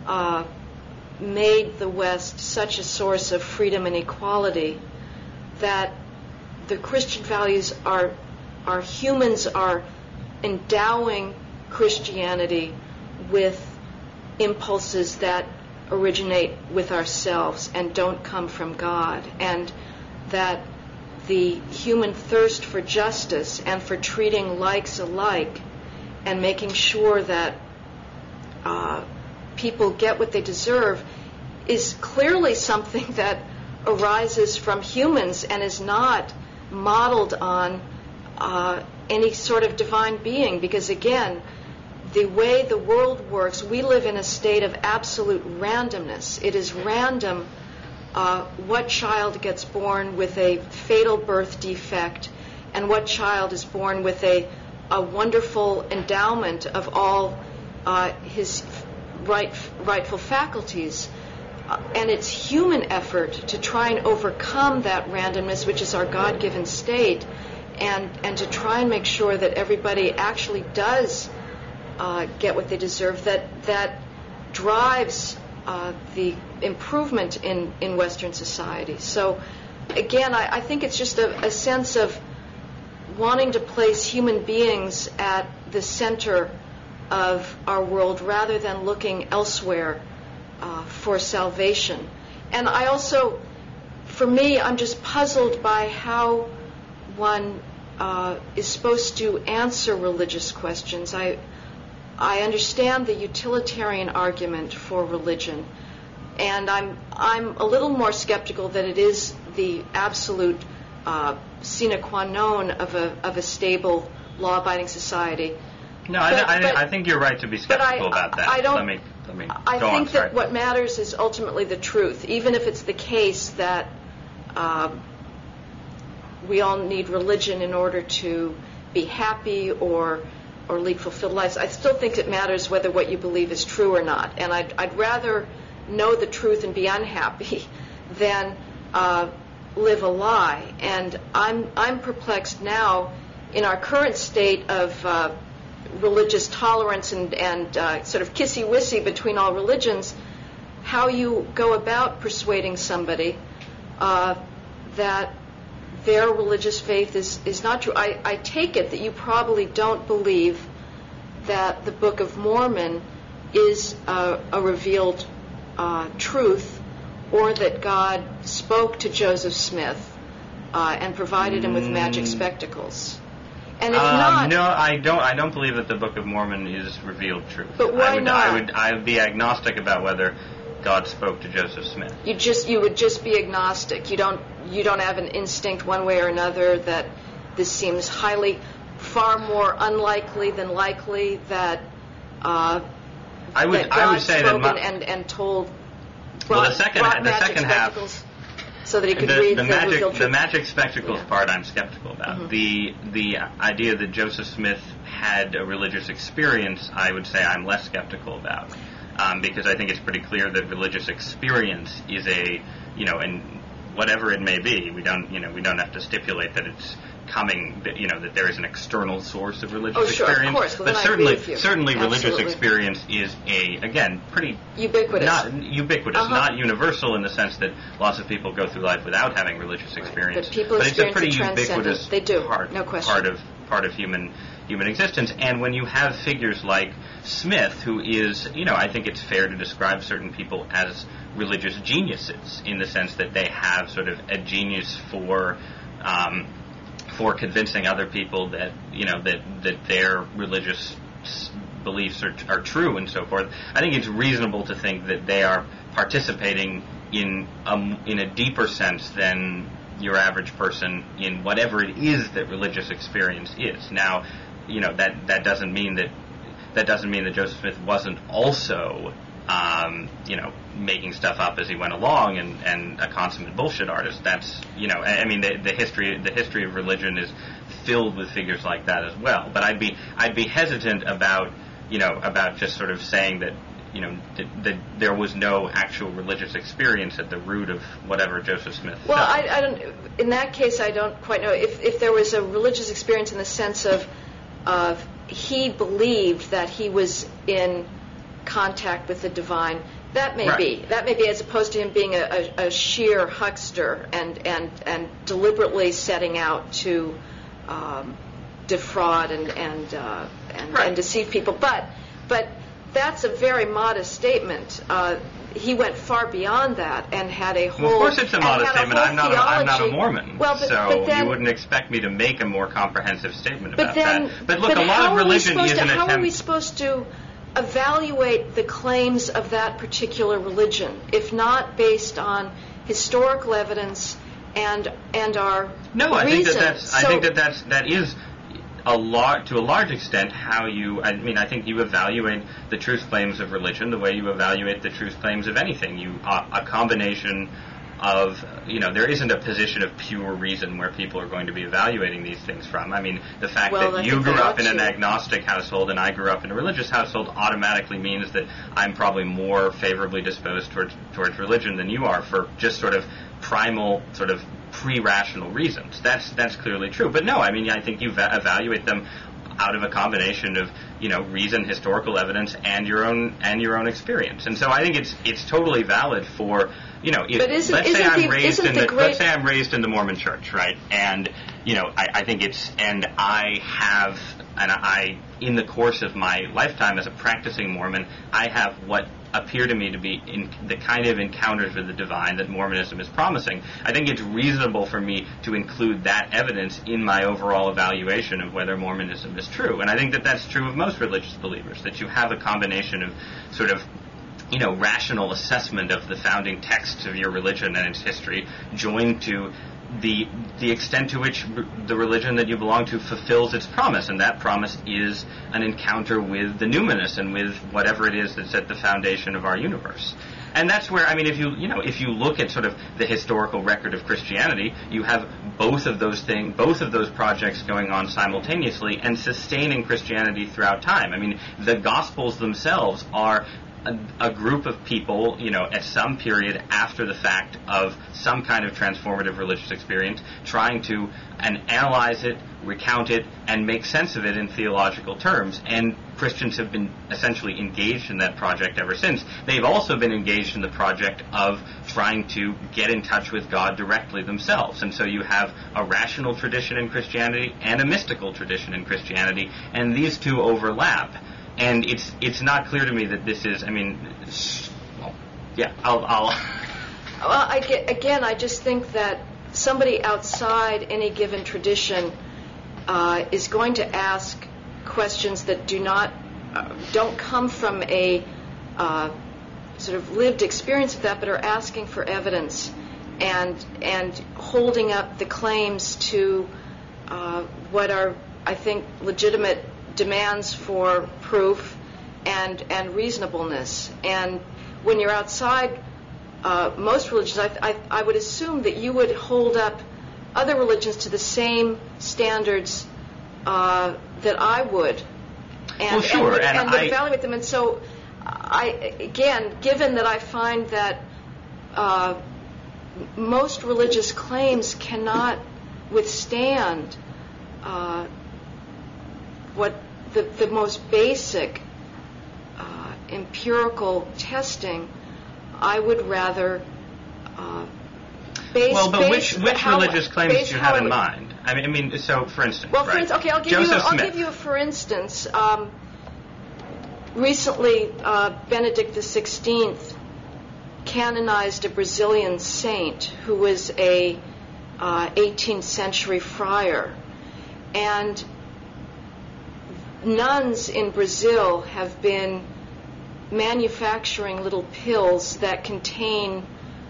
made the West such a source of freedom and equality, that the Christian values are humans are endowing Christianity with impulses that originate with ourselves and don't come from God, and that the human thirst for justice and for treating likes alike and making sure that people get what they deserve is clearly something that arises from humans and is not modeled on any sort of divine being, because again, the way the world works, we live in a state of absolute randomness. It is random what child gets born with a fatal birth defect and what child is born with a wonderful endowment of all his rightful faculties. And it's human effort to try and overcome that randomness, which is our God-given state, and to try and make sure that everybody actually does get what they deserve, that drives the improvement in Western society. So again, I think it's just a sense of wanting to place human beings at the center of our world rather than looking elsewhere for salvation. And I also, for me, I'm just puzzled by how one is supposed to answer religious questions. I understand the utilitarian argument for religion, and I'm a little more skeptical that it is the absolute sine qua non of a stable, law-abiding society. No, I think you're right to be skeptical about that. I think that what matters is ultimately the truth, even if it's the case that we all need religion in order to be happy or lead fulfilled lives. I still think it matters whether what you believe is true or not, and I'd rather know the truth and be unhappy than live a lie. And I'm perplexed now in our current state of religious tolerance and sort of kissy-wissy between all religions, how you go about persuading somebody that their religious faith is not true. I take it that you probably don't believe that the Book of Mormon is a revealed truth, or that God spoke to Joseph Smith and provided him with magic spectacles. And if not, no, I don't believe that the Book of Mormon is revealed truth. But why not? I would be agnostic about whether God spoke to Joseph Smith. You would just be agnostic. You don't have an instinct one way or another that this seems far more unlikely than likely that I would say that and told. The second half, so that he could read the magic spectacles part, I'm skeptical about. Mm-hmm. The idea that Joseph Smith had a religious experience, I would say I'm less skeptical about, because I think it's pretty clear that religious experience is and whatever it may be, we don't have to stipulate that it's coming, that there is an external source of religious experience. Of course. Well, but certainly religious experience is pretty ubiquitous. Not ubiquitous, not universal in the sense that lots of people go through life without having religious experience. But it's a pretty ubiquitous they do. Part of human existence. And when you have figures like Smith, who is, I think it's fair to describe certain people as religious geniuses in the sense that they have sort of a genius for convincing other people that that their religious beliefs are true and so forth. I think it's reasonable to think that they are participating in a deeper sense than your average person in whatever it is that religious experience is. Now, that doesn't mean that Joseph Smith wasn't also making stuff up as he went along and a consummate bullshit artist. That's, the history of religion is filled with figures like that as well. But I'd be hesitant about just sort of saying that, that there was no actual religious experience at the root of whatever Joseph Smith Well, I don't, in that case, I don't quite know if there was a religious experience in the sense of he believed that he was in contact with the divine. That may be, as opposed to him being a sheer huckster and deliberately setting out to defraud and deceive people. But that's a very modest statement. He went far beyond that and had a whole. Well, of course, it's a modest statement. I'm not a Mormon, but then, you wouldn't expect me to make a more comprehensive statement about that. But look, a lot of religion is an attempt. How are we supposed to evaluate the claims of that particular religion, if not based on historical evidence and our reason? I think that is to a large extent how you. I think you evaluate the truth claims of religion the way you evaluate the truth claims of anything. A combination of, there isn't a position of pure reason where people are going to be evaluating these things from. The fact that you grew up in an agnostic household and I grew up in a religious household automatically means that I'm probably more favorably disposed towards religion than you are for just sort of primal, sort of pre-rational reasons. That's clearly true. But no, I think you evaluate them out of a combination of reason, historical evidence, and your own experience. And so I think it's totally valid for let's say I'm raised in the Mormon Church, right? And I think I in the course of my lifetime as a practicing Mormon, I have what appear to me to be in the kind of encounters with the divine that Mormonism is promising. I think it's reasonable for me to include that evidence in my overall evaluation of whether Mormonism is true. And I think that that's true of most religious believers, that you have a combination of sort of rational assessment of the founding texts of your religion and its history, joined to the extent to which the religion that you belong to fulfills its promise, and that promise is an encounter with the numinous and with whatever it is that's at the foundation of our universe. And that's where, if you look at sort of the historical record of Christianity, you have both of those projects going on simultaneously and sustaining Christianity throughout time. The Gospels themselves are a group of people, at some period after the fact of some kind of transformative religious experience, trying to analyze it, recount it, and make sense of it in theological terms. And Christians have been essentially engaged in that project ever since. They've also been engaged in the project of trying to get in touch with God directly themselves. And so you have a rational tradition in Christianity and a mystical tradition in Christianity, and these two overlap. And it's not clear to me that this is. I just think that somebody outside any given tradition is going to ask questions that don't come from a sort of lived experience of that, but are asking for evidence and holding up the claims to what are, I think, legitimate demands for proof and reasonableness. And when you're outside most religions, I would assume that you would hold up other religions to the same standards that I would. And, well, sure, and would evaluate them. And so, again, given that I find that most religious claims cannot withstand what the most basic empirical testing, I would rather base. Well, but which religious claims do you have in mind? I mean, so for instance, well, right? Okay, I'll give you a for instance. Recently, Benedict XVI canonized a Brazilian saint who was a 18th century friar, and nuns in Brazil have been manufacturing little pills that contain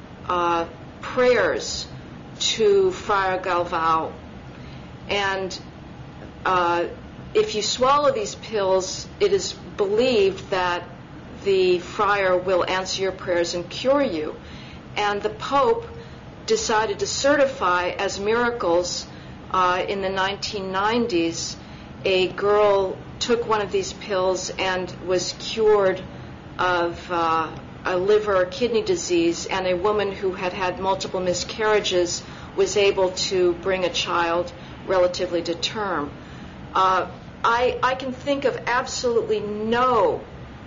prayers to Friar Galvão. And if you swallow these pills, it is believed that the friar will answer your prayers and cure you. And the Pope decided to certify as miracles in the 1990s. A girl took one of these pills and was cured of a liver or kidney disease, and a woman who had had multiple miscarriages was able to bring a child relatively to term. I can think of absolutely no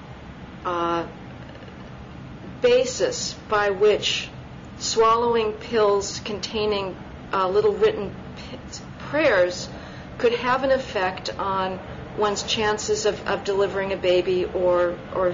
basis by which swallowing pills containing little written prayers could have an effect on one's chances of delivering a baby or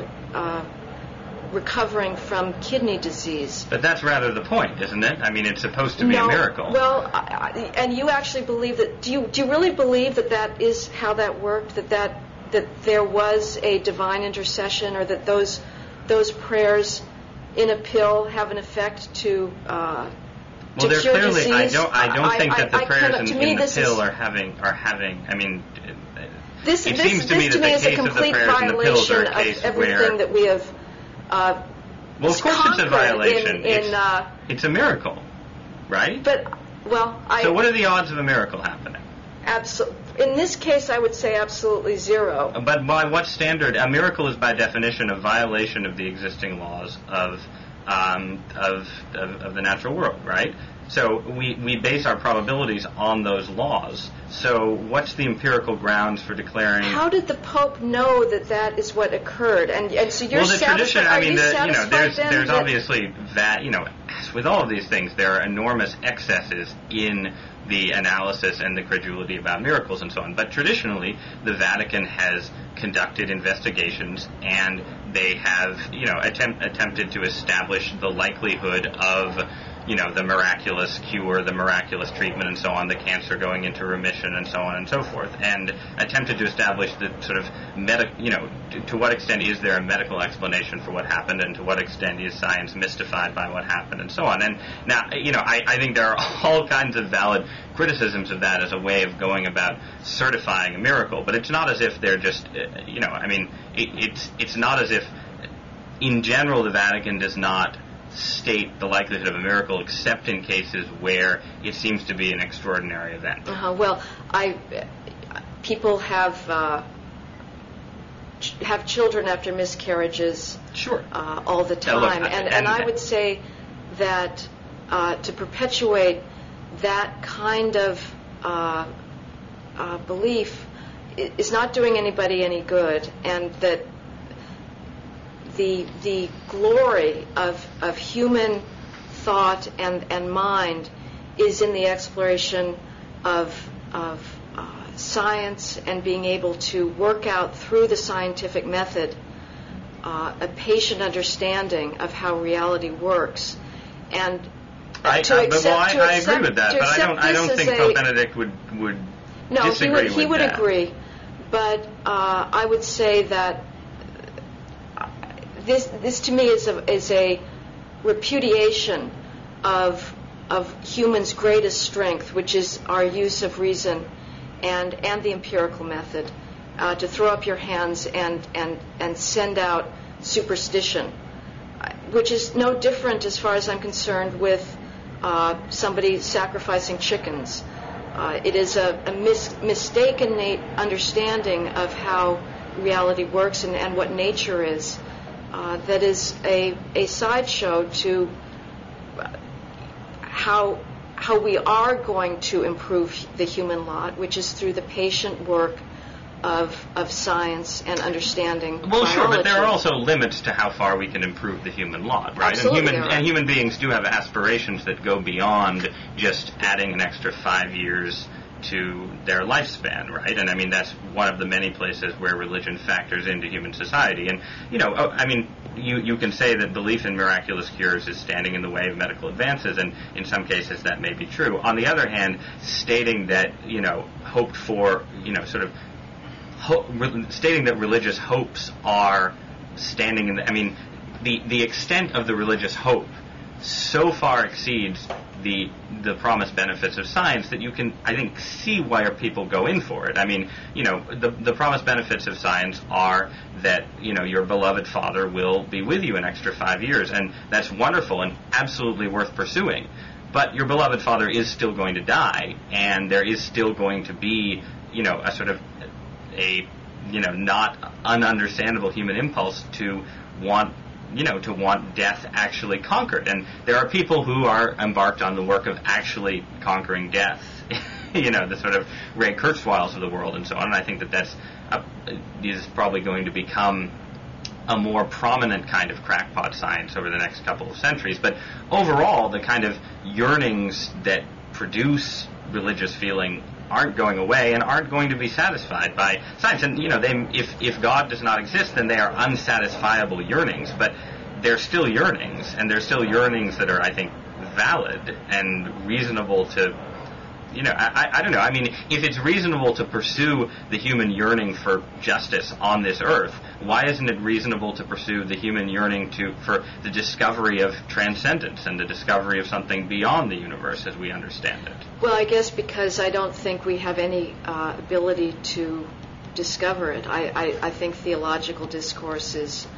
recovering from kidney disease. But that's rather the point, isn't it? I mean, it's supposed to be a miracle. Well, and you actually believe that? Do you really believe that is how that worked? That there was a divine intercession, or that those prayers in a pill have an effect to well, they're cure clearly. disease? I don't think that the prayers in the pill are having. I mean, it seems to me that the case of the prayers in the pills are a case everything that we have. Well, of course it's a violation. It's a miracle, right? But so what are the odds of a miracle happening? In this case, I would say absolutely zero. But by what standard? A miracle is by definition a violation of the existing laws of the natural world, right? So we base our probabilities on those laws. So what's the empirical grounds for declaring? How did the Pope know that is what occurred? And so you're well, the tradition. I mean, there's that obviously that with all of these things, there are enormous excesses in the analysis and the credulity about miracles and so on. But traditionally, the Vatican has conducted investigations, and they have attempted to establish the likelihood of the miraculous cure, the miraculous treatment, and so on, the cancer going into remission, and so on and so forth, and attempted to establish the sort of to what extent is there a medical explanation for what happened, and to what extent is science mystified by what happened, and so on. And now, I think there are all kinds of valid criticisms of that as a way of going about certifying a miracle, but it's not as if they're just, it's not as if, in general, the Vatican does not state the likelihood of a miracle except in cases where it seems to be an extraordinary event. Well, people have children after miscarriages. Sure. All the time, and I would say that to perpetuate that kind of belief is not doing anybody any good, and that the glory of human thought and mind is in the exploration of science and being able to work out through the scientific method a patient understanding of how reality works. And I agree with that, but I don't think Pope Benedict would disagree with that. He would agree, but I would say that this to me is a repudiation of humans' greatest strength, which is our use of reason and the empirical method, to throw up your hands and send out superstition, which is no different, as far as I'm concerned, with somebody sacrificing chickens. It is a mistaken understanding of how reality works and what nature is. That is a sideshow to how we are going to improve the human lot, which is through the patient work of science and understanding well, biology. sure, but there are also limits to how far we can improve the human lot, right? Absolutely And human beings do have aspirations that go beyond just adding an extra 5 years to their lifespan, right? And I mean, that's one of the many places where religion factors into human society. And, you can say that belief in miraculous cures is standing in the way of medical advances, and in some cases that may be true. On the other hand, stating that, hoped for, stating that religious hopes are standing in the extent of the religious hope so far exceeds the promised benefits of science that you can, I think, see why people go in for it. I mean, the promised benefits of science are that, your beloved father will be with you an extra 5 years, and that's wonderful and absolutely worth pursuing. But your beloved father is still going to die, and there is still going to be, a sort of not ununderstandable human impulse to want death actually conquered. And there are people who are embarked on the work of actually conquering death, the sort of Ray Kurzweils of the world and so on. And I think that is probably going to become a more prominent kind of crackpot science over the next couple of centuries. But overall, the kind of yearnings that produce religious feeling aren't going away and aren't going to be satisfied by science. And, if God does not exist, then they are unsatisfiable yearnings. But they're still yearnings, and they're still yearnings that are, I think, valid and reasonable to, I don't know. I mean, if it's reasonable to pursue the human yearning for justice on this earth, why isn't it reasonable to pursue the human yearning for the discovery of transcendence and the discovery of something beyond the universe as we understand it? Well, I guess because I don't think we have any ability to discover it. I think theological discourse is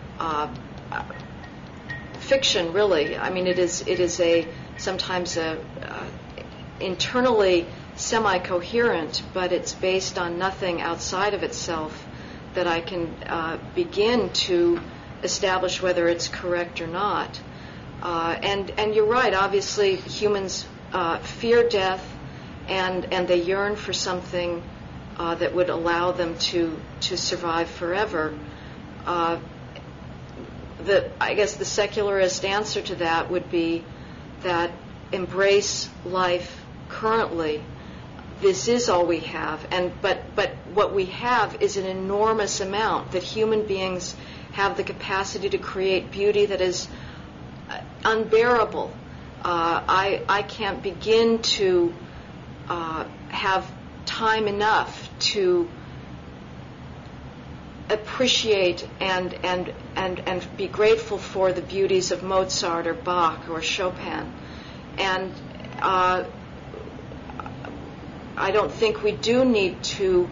fiction, really. I mean, it is sometimes internally semi-coherent, but it's based on nothing outside of itself that I can begin to establish whether it's correct or not. And you're right. Obviously, humans fear death, and they yearn for something that would allow them to survive forever. I guess the secularist answer to that would be that embrace life currently. This is all we have, but what we have is an enormous amount, that human beings have the capacity to create beauty that is unbearable. I can't begin to have time enough to appreciate and be grateful for the beauties of Mozart or Bach or Chopin. And I don't think we do need to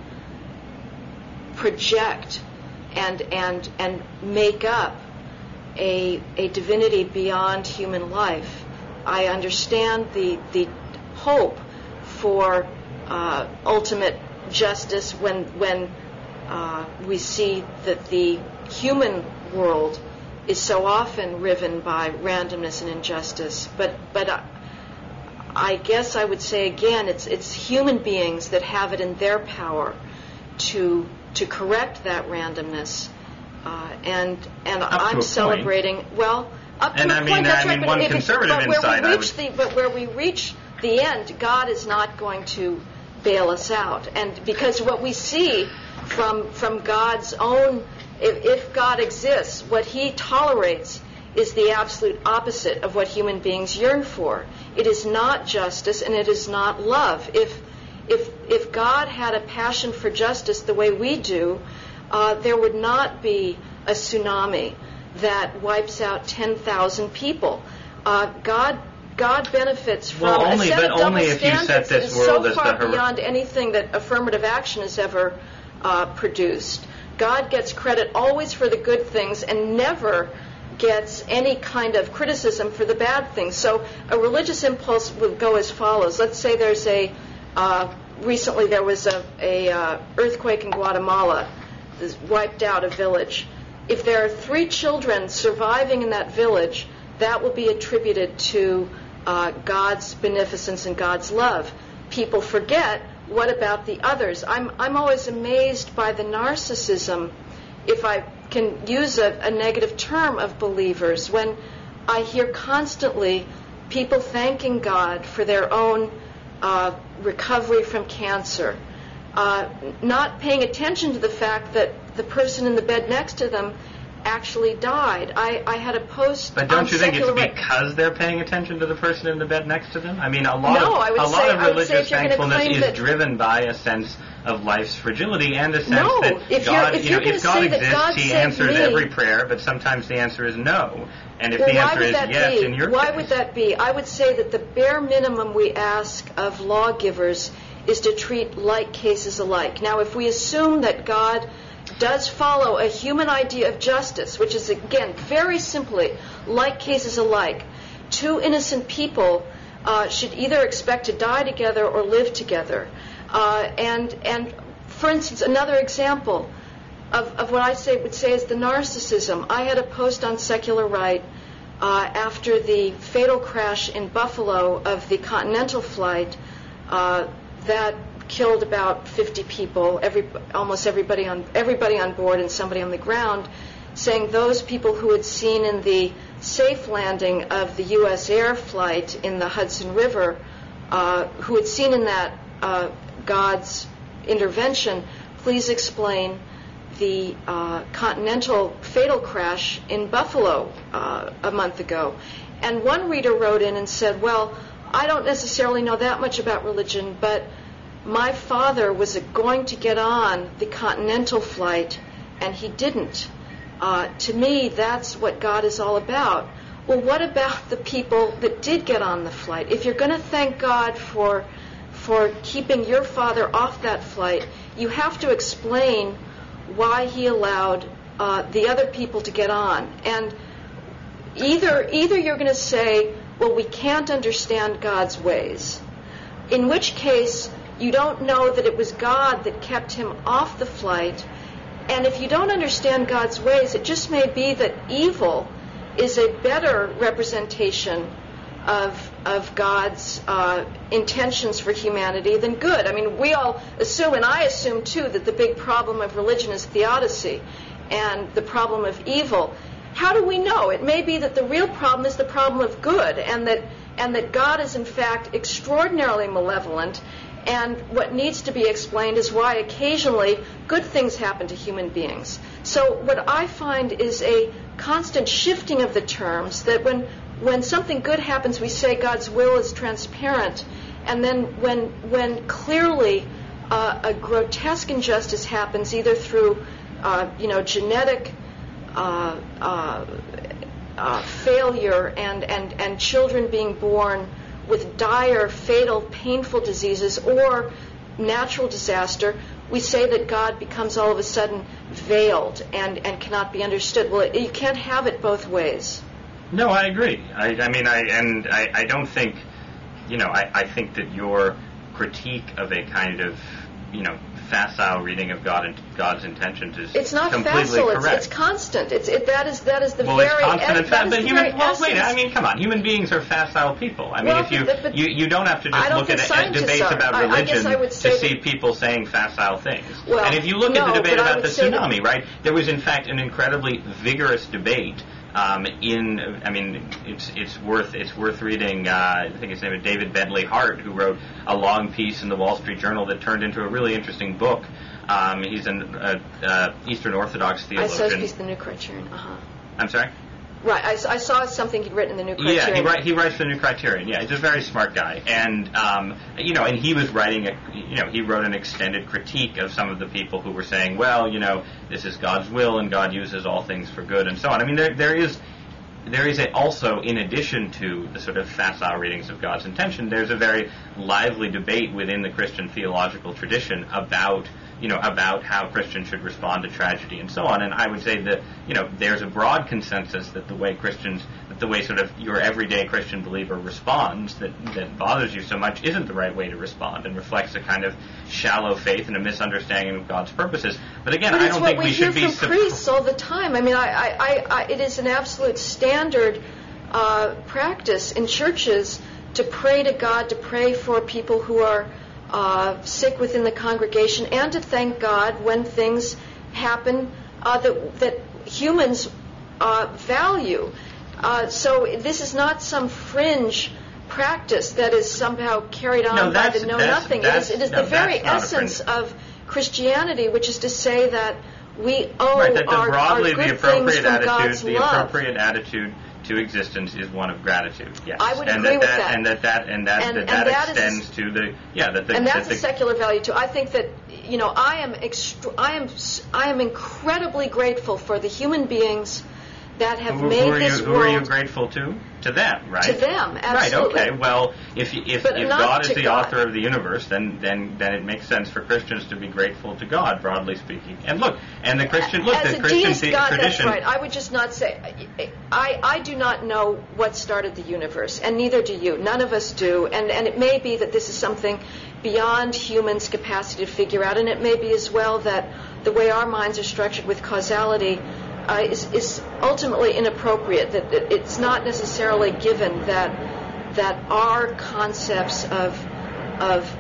project and make up a divinity beyond human life. I understand the hope for ultimate justice when we see that the human world is so often riven by randomness and injustice. But I guess I would say again, it's human beings that have it in their power to correct that randomness, and I'm celebrating. Point. Well, up to and a point. That's right. One conservative insight. But where we reach the end, God is not going to bail us out, and because what we see from God's own, if God exists, what He tolerates is the absolute opposite of what human beings yearn for. It is not justice, and it is not love. If God had a passion for justice the way we do, there would not be a tsunami that wipes out 10,000 people. God benefits from well, a set of double if you set standards this is world so as far the beyond anything that affirmative action has ever produced. God gets credit always for the good things and never gets any kind of criticism for the bad things. So a religious impulse would go as follows. Let's say there's recently there was a earthquake in Guatemala that wiped out a village. If there are 3 children surviving in that village, that will be attributed to God's beneficence and God's love. People forget, what about the others? I'm always amazed by the narcissism, if I can use a negative term, of believers, when I hear constantly people thanking God for their own recovery from cancer, not paying attention to the fact that the person in the bed next to them actually died. I had a post. But don't on you think it's secular because they're paying attention to the person in the bed next to them? I mean, a lot of religious thankfulness is driven by a sense of life's fragility and a sense that God, if God exists, He answers every prayer, but sometimes the answer is no. And if the answer is yes, in your case, why would that be? I would say that the bare minimum we ask of lawgivers is to treat like cases alike. Now, if we assume that God does follow a human idea of justice, which is, again, very simply, like cases alike, 2 innocent people should either expect to die together or live together. And for instance, another example of what I would say is the narcissism. I had a post on Secular Right after the fatal crash in Buffalo of the Continental flight that killed about 50 people, almost everybody on board and somebody on the ground, saying those people who had seen in the safe landing of the U.S. air flight in the Hudson River, who had seen in that God's intervention, please explain the Continental fatal crash in Buffalo a month ago. And one reader wrote in and said, well, I don't necessarily know that much about religion, but my father was going to get on the Continental flight, and he didn't. To me, that's what God is all about. Well, what about the people that did get on the flight? If you're going to thank God for keeping your father off that flight, you have to explain why he allowed the other people to get on. And either you're going to say, well, we can't understand God's ways, in which case you don't know that it was God that kept him off the flight. And if you don't understand God's ways, it just may be that evil is a better representation of God's intentions for humanity than good. I mean, we all assume, and I assume too, that the big problem of religion is theodicy and the problem of evil. How do we know? It may be that the real problem is the problem of good, and that God is in fact extraordinarily malevolent. And what needs to be explained is why occasionally good things happen to human beings. So what I find is a constant shifting of the terms, that when something good happens, we say God's will is transparent. And then when clearly a grotesque injustice happens, either through genetic failure and children being born with dire, fatal, painful diseases, or natural disaster, we say that God becomes all of a sudden veiled and cannot be understood. Well, you can't have it both ways. No, I agree. I don't think, I think that your critique of a kind of, facile reading of God's intentions is it's not completely facile, correct. It's constant. That is the well, very it's constant and fast. But wait, I mean, come on. Human beings are facile people. I mean, if you don't have to just look at debates about religion to see people saying facile things. Well, and if you look at the debate about the tsunami, right, there was in fact an incredibly vigorous debate. It's worth reading. I think his name is David Bentley Hart, who wrote a long piece in the Wall Street Journal that turned into a really interesting book. He's an Eastern Orthodox theologian. I saw the New Criterion. I'm sorry? Right. I saw something he'd written in the New Criterion. Yeah, he writes the New Criterion. Yeah, he's a very smart guy, and and he was writing he wrote an extended critique of some of the people who were saying, well, this is God's will and God uses all things for good and so on. I mean, there is also, in addition to the sort of facile readings of God's intention, there's a very lively debate within the Christian theological tradition about how Christians should respond to tragedy and so on. And I would say that, there's a broad consensus that the way sort of your everyday Christian believer responds that bothers you so much isn't the right way to respond and reflects a kind of shallow faith and a misunderstanding of God's purposes. But again, I don't think we should be... But it's what we hear from priests all the time. I mean, it is an absolute standard practice in churches to pray to God, to pray for people who are sick within the congregation, and to thank God when things happen that humans value. So this is not some fringe practice that is somehow carried on by the know-nothing. It is the very essence of Christianity, which is to say that we owe our good things from God's love. The appropriate attitude to existence is one of gratitude. Yes, I would agree with that. And that extends to the and that's a secular value too. I think that I am incredibly grateful for the human beings that have made this world. Who are you grateful to? To them, right? To them, absolutely. Right. Okay. Well, if God is the author of the universe, then it makes sense for Christians to be grateful to God, broadly speaking. And the Christian tradition. That's right. I would just not say. I do not know what started the universe, and neither do you. None of us do. And it may be that this is something beyond humans' capacity to figure out, and it may be as well that the way our minds are structured with causality is ultimately inappropriate. That it's not necessarily given that our concepts of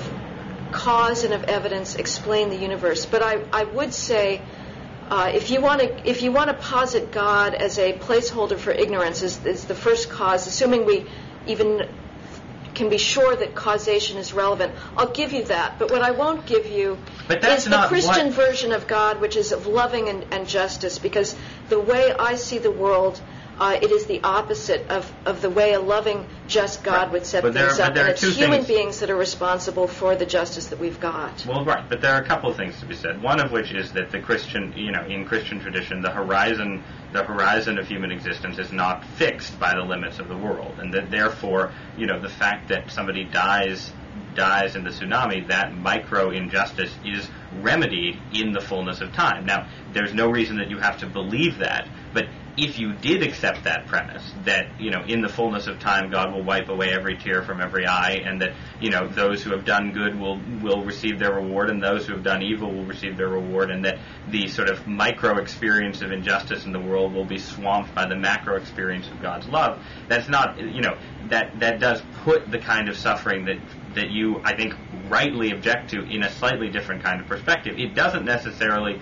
cause and of evidence explain the universe. But I would say, if you want to posit God as a placeholder for ignorance is the first cause, assuming we even can be sure that causation is relevant, I'll give you that. But what I won't give you is the Christian version of God, which is of loving and justice, because the way I see the world, it is the opposite of the way a loving, just God would set things up. And it's human beings that are responsible for the justice that we've got. Well, right, but there are a couple of things to be said. One of which is that the Christian, in Christian tradition, the horizon of human existence is not fixed by the limits of the world, and that therefore, the fact that somebody dies in the tsunami, that micro injustice is remedied in the fullness of time. Now, there's no reason that you have to believe that, but if you did accept that premise, that, in the fullness of time God will wipe away every tear from every eye, and that, those who have done good will receive their reward, and those who have done evil will receive their reward, and that the sort of micro experience of injustice in the world will be swamped by the macro experience of God's love, that's not, that does put the kind of suffering that you, I think, rightly object to in a slightly different kind of perspective. It doesn't necessarily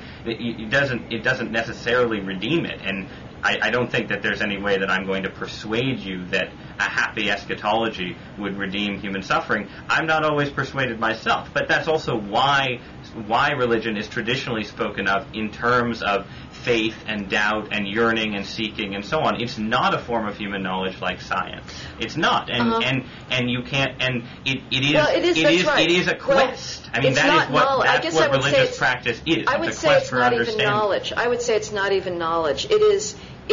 redeem it, and I don't think that there's any way that I'm going to persuade you that a happy eschatology would redeem human suffering. I'm not always persuaded myself, but that's also why religion is traditionally spoken of in terms of faith and doubt and yearning and seeking and so on. It's not a form of human knowledge like science. It's not, and you can't. And it is a quest. Well, I mean, that's what religious practice is. I would say it's not even knowledge. I would say it's not even knowledge. It is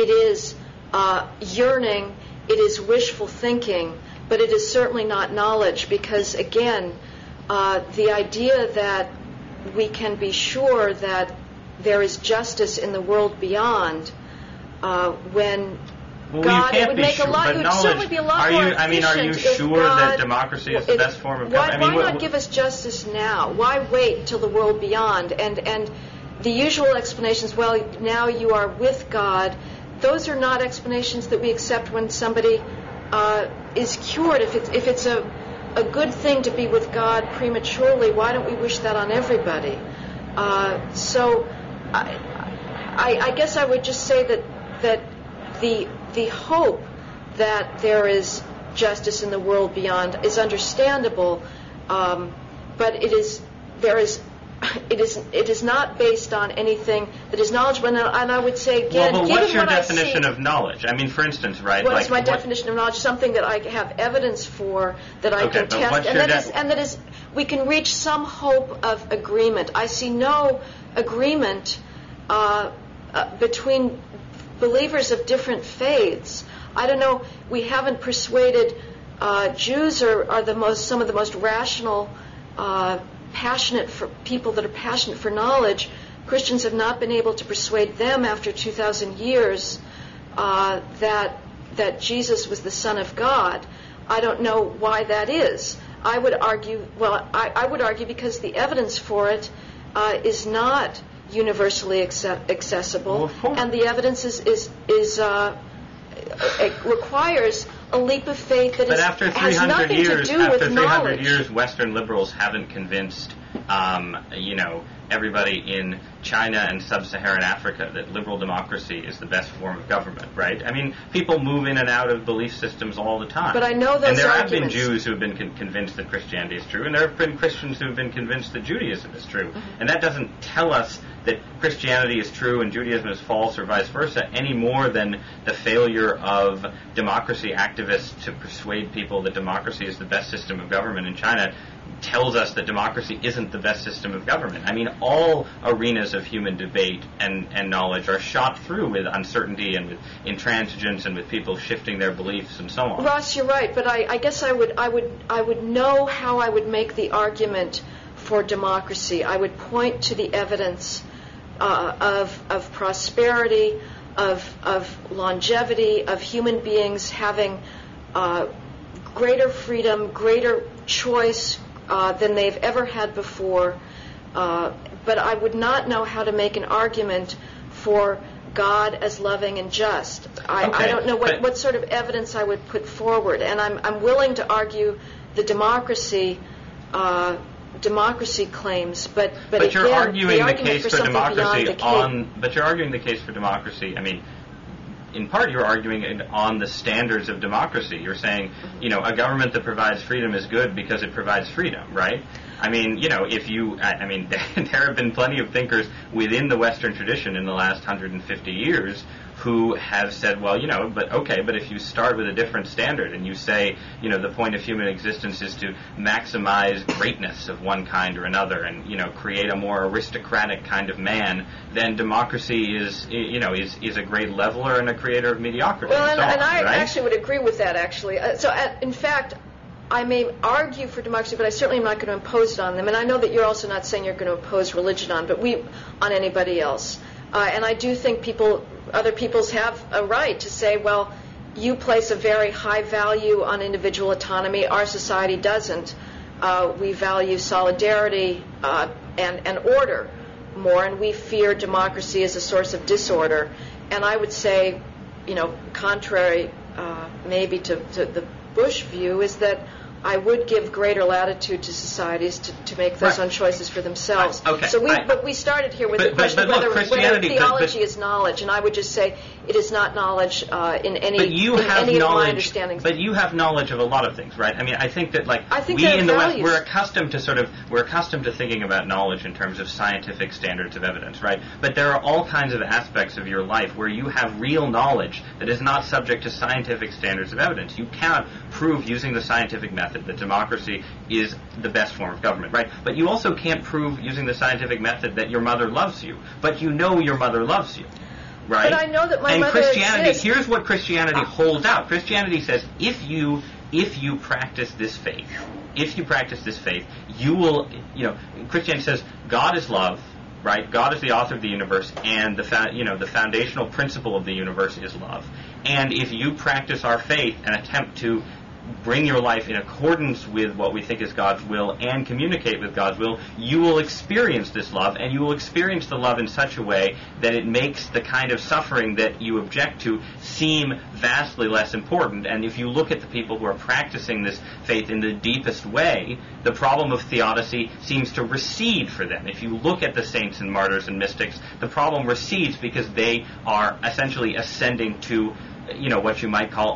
yearning. It is wishful thinking, but it is certainly not knowledge, because again, the idea that we can be sure that there is justice in the world beyond, when God, it would make a lot. It would certainly be a lot more efficient. Are you sure that democracy is the best form of government? Why not give us justice now? Why wait till the world beyond? And the usual explanations, well, now you are with God. Those are not explanations that we accept when somebody is cured. If it's a good thing to be with God prematurely, why don't we wish that on everybody? So I guess I would just say that the hope that there is justice in the world beyond is understandable, but there is it is not based on anything that is knowledgeable. And I would say again, well, but what's your given what definition I see, of knowledge? I mean, for instance, right? What is my definition of knowledge? Something that I have evidence for, that I can test, and that is we can reach some hope of agreement. I see no agreement between believers of different faiths. I don't know. We haven't persuaded Jews are some of the most rational, passionate for people that are passionate for knowledge. Christians have not been able to persuade them after 2,000 years that Jesus was the Son of God. I don't know why that is. I would argue. Well, I would argue because the evidence for it is not universally accessible, and the evidence it requires a leap of faith that has nothing to do with knowledge. 300 years, Western liberals haven't convinced, everybody in China and sub-Saharan Africa that liberal democracy is the best form of government, right? I mean, people move in and out of belief systems all the time. But I know those And there arguments. have been Jews who have been convinced that Christianity is true, and there have been Christians who have been convinced that Judaism is true. Mm-hmm. And that doesn't tell us that Christianity is true and Judaism is false or vice versa any more than the failure of democracy activists to persuade people that democracy is the best system of government in China tells us that democracy isn't the best system of government. I mean, all arenas of human debate and knowledge are shot through with uncertainty and with intransigence and with people shifting their beliefs and so on. Ross, you're right, but I guess I would know how I would make the argument for democracy. I would point to the evidence of prosperity, of longevity, of human beings having greater freedom, greater choice than they've ever had before. But I would not know how to make an argument for God as loving and just. I don't know what sort of evidence I would put forward, and I'm willing to argue the democracy claims, but you're again, arguing the case for democracy But you're arguing the case for democracy. I mean, in part, you're arguing it on the standards of democracy. You're saying, a government that provides freedom is good because it provides freedom, right? I mean, there have been plenty of thinkers within the Western tradition in the last 150 years who have said, well, but if you start with a different standard and you say, the point of human existence is to maximize greatness of one kind or another and, create a more aristocratic kind of man, then democracy is a great leveler and a creator of mediocrity. Well, and I right? actually would agree with that, actually. In fact, I may argue for democracy, but I certainly am not going to impose it on them. And I know that you're also not saying you're going to impose religion on anybody else. And I do think other peoples have a right to say, well, you place a very high value on individual autonomy. Our society doesn't. We value solidarity and order more, and we fear democracy as a source of disorder. And I would say, contrary maybe to the Bush view, is that I would give greater latitude to societies to make those own choices for themselves. Okay. So we started here with the question of whether theology is knowledge, and I would just say it is not knowledge in any of my understandings. But you have knowledge of a lot of things, right? I mean, I think that we in the West we're accustomed to thinking about knowledge in terms of scientific standards of evidence, right? But there are all kinds of aspects of your life where you have real knowledge that is not subject to scientific standards of evidence. You cannot prove using the scientific method that democracy is the best form of government, right? But you also can't prove using the scientific method that your mother loves you. But your mother loves you, right? But I know that my mother Christianity exists. Here's what Christianity holds out. Christianity says if you practice this faith, you will, Christianity says God is love, right? God is the author of the universe, and the foundational principle of the universe is love. And if you practice our faith and attempt to bring your life in accordance with what we think is God's will and communicate with God's will, you will experience this love, and you will experience the love in such a way that it makes the kind of suffering that you object to seem vastly less important. And if you look at the people who are practicing this faith in the deepest way, the problem of theodicy seems to recede for them. If you look at the saints and martyrs and mystics, the problem recedes because they are essentially ascending to what you might call a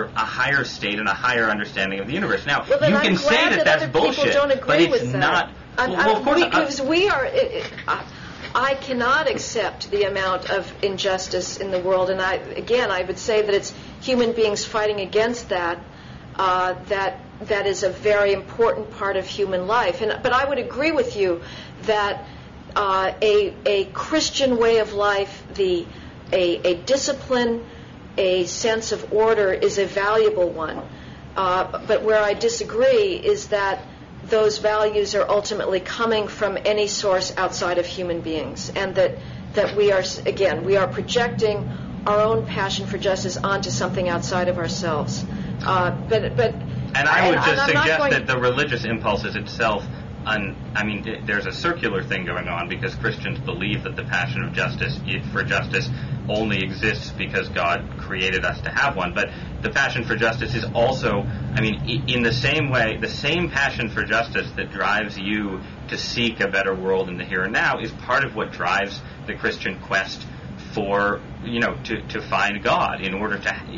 higher state and a higher understanding of the universe. Now, you can say that that's bullshit, but it's not Well, of course, because we are. I cannot accept the amount of injustice in the world, and I would say that it's human beings fighting against that. That is a very important part of human life. But I would agree with you that a Christian way of life, a discipline, a sense of order is a valuable one. But where I disagree is that those values are ultimately coming from any source outside of human beings, and that we are projecting our own passion for justice onto something outside of ourselves. And I would just suggest that the religious impulse is itself, there's a circular thing going on because Christians believe that the passion of justice for justice only exists because God created us to have one. But the passion for justice is also, in the same way, the same passion for justice that drives you to seek a better world in the here and now is part of what drives the Christian quest for, to find God in order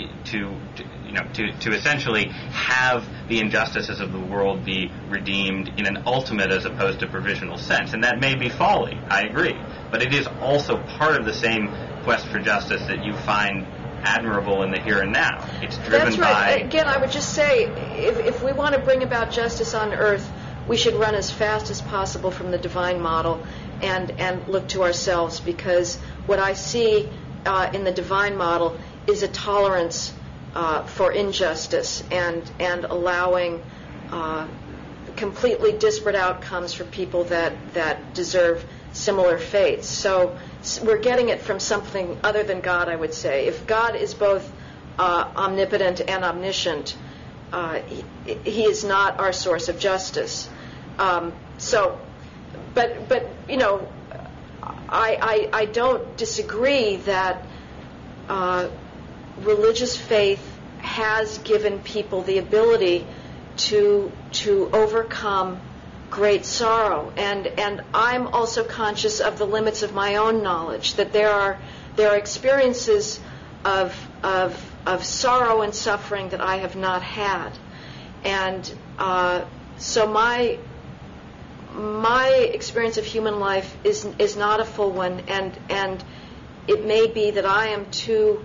to essentially have the injustices of the world be redeemed in an ultimate as opposed to provisional sense. And that may be folly, I agree. But it is also part of the same quest for justice that you find admirable in the here and now. It's driven That's right. by... Again, I would just say, if we want to bring about justice on earth, we should run as fast as possible from the divine model and look to ourselves, because what I see in the divine model is a tolerance for injustice and allowing completely disparate outcomes for people that deserve similar fates. So we're getting it from something other than God, I would say. If God is both omnipotent and omniscient, he is not our source of justice. But I don't disagree that religious faith has given people the ability to overcome great sorrow, and I'm also conscious of the limits of my own knowledge, that there are experiences of sorrow and suffering that I have not had, and so my experience of human life is not a full one, and it may be that I am too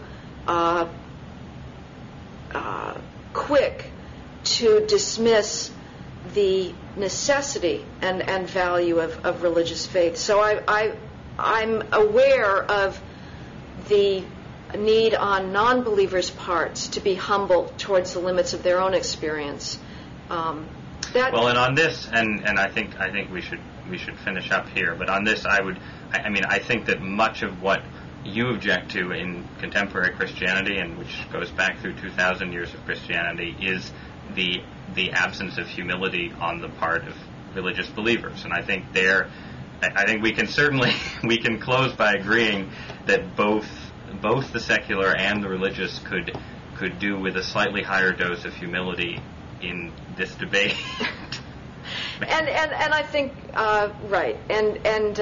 quick to dismiss the necessity and value of religious faith. So I'm aware of the need on non-believers' parts to be humble towards the limits of their own experience. Well, and on this, and I think we should finish up here. But on this, I think that much of what you object to in contemporary Christianity, and which goes back through 2,000 years of Christianity, is the absence of humility on the part of religious believers. And I think we can close by agreeing that both the secular and the religious could do with a slightly higher dose of humility in this debate. and I think right, and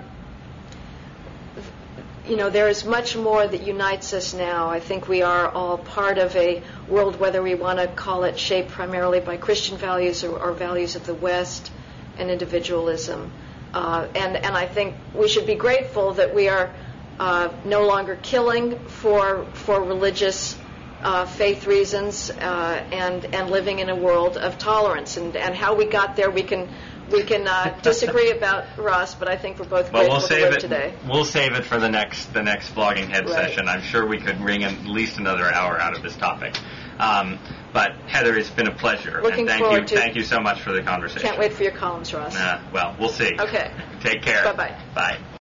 there is much more that unites us now. I think we are all part of a world, whether we want to call it shaped primarily by Christian values or values of the West and individualism. And I think we should be grateful that we are no longer killing for religious faith reasons and living in a world of tolerance. And how we got there, we can disagree about, Ross, but I think we're both grateful to live today. We'll save it for the next Flogging Head session. I'm sure we could wring at least another hour out of this topic. But Heather, it's been a pleasure. Looking and forward to. Thank you so much for the conversation. Can't wait for your columns, Ross. Well, we'll see. Okay. Take care. Bye-bye. Bye.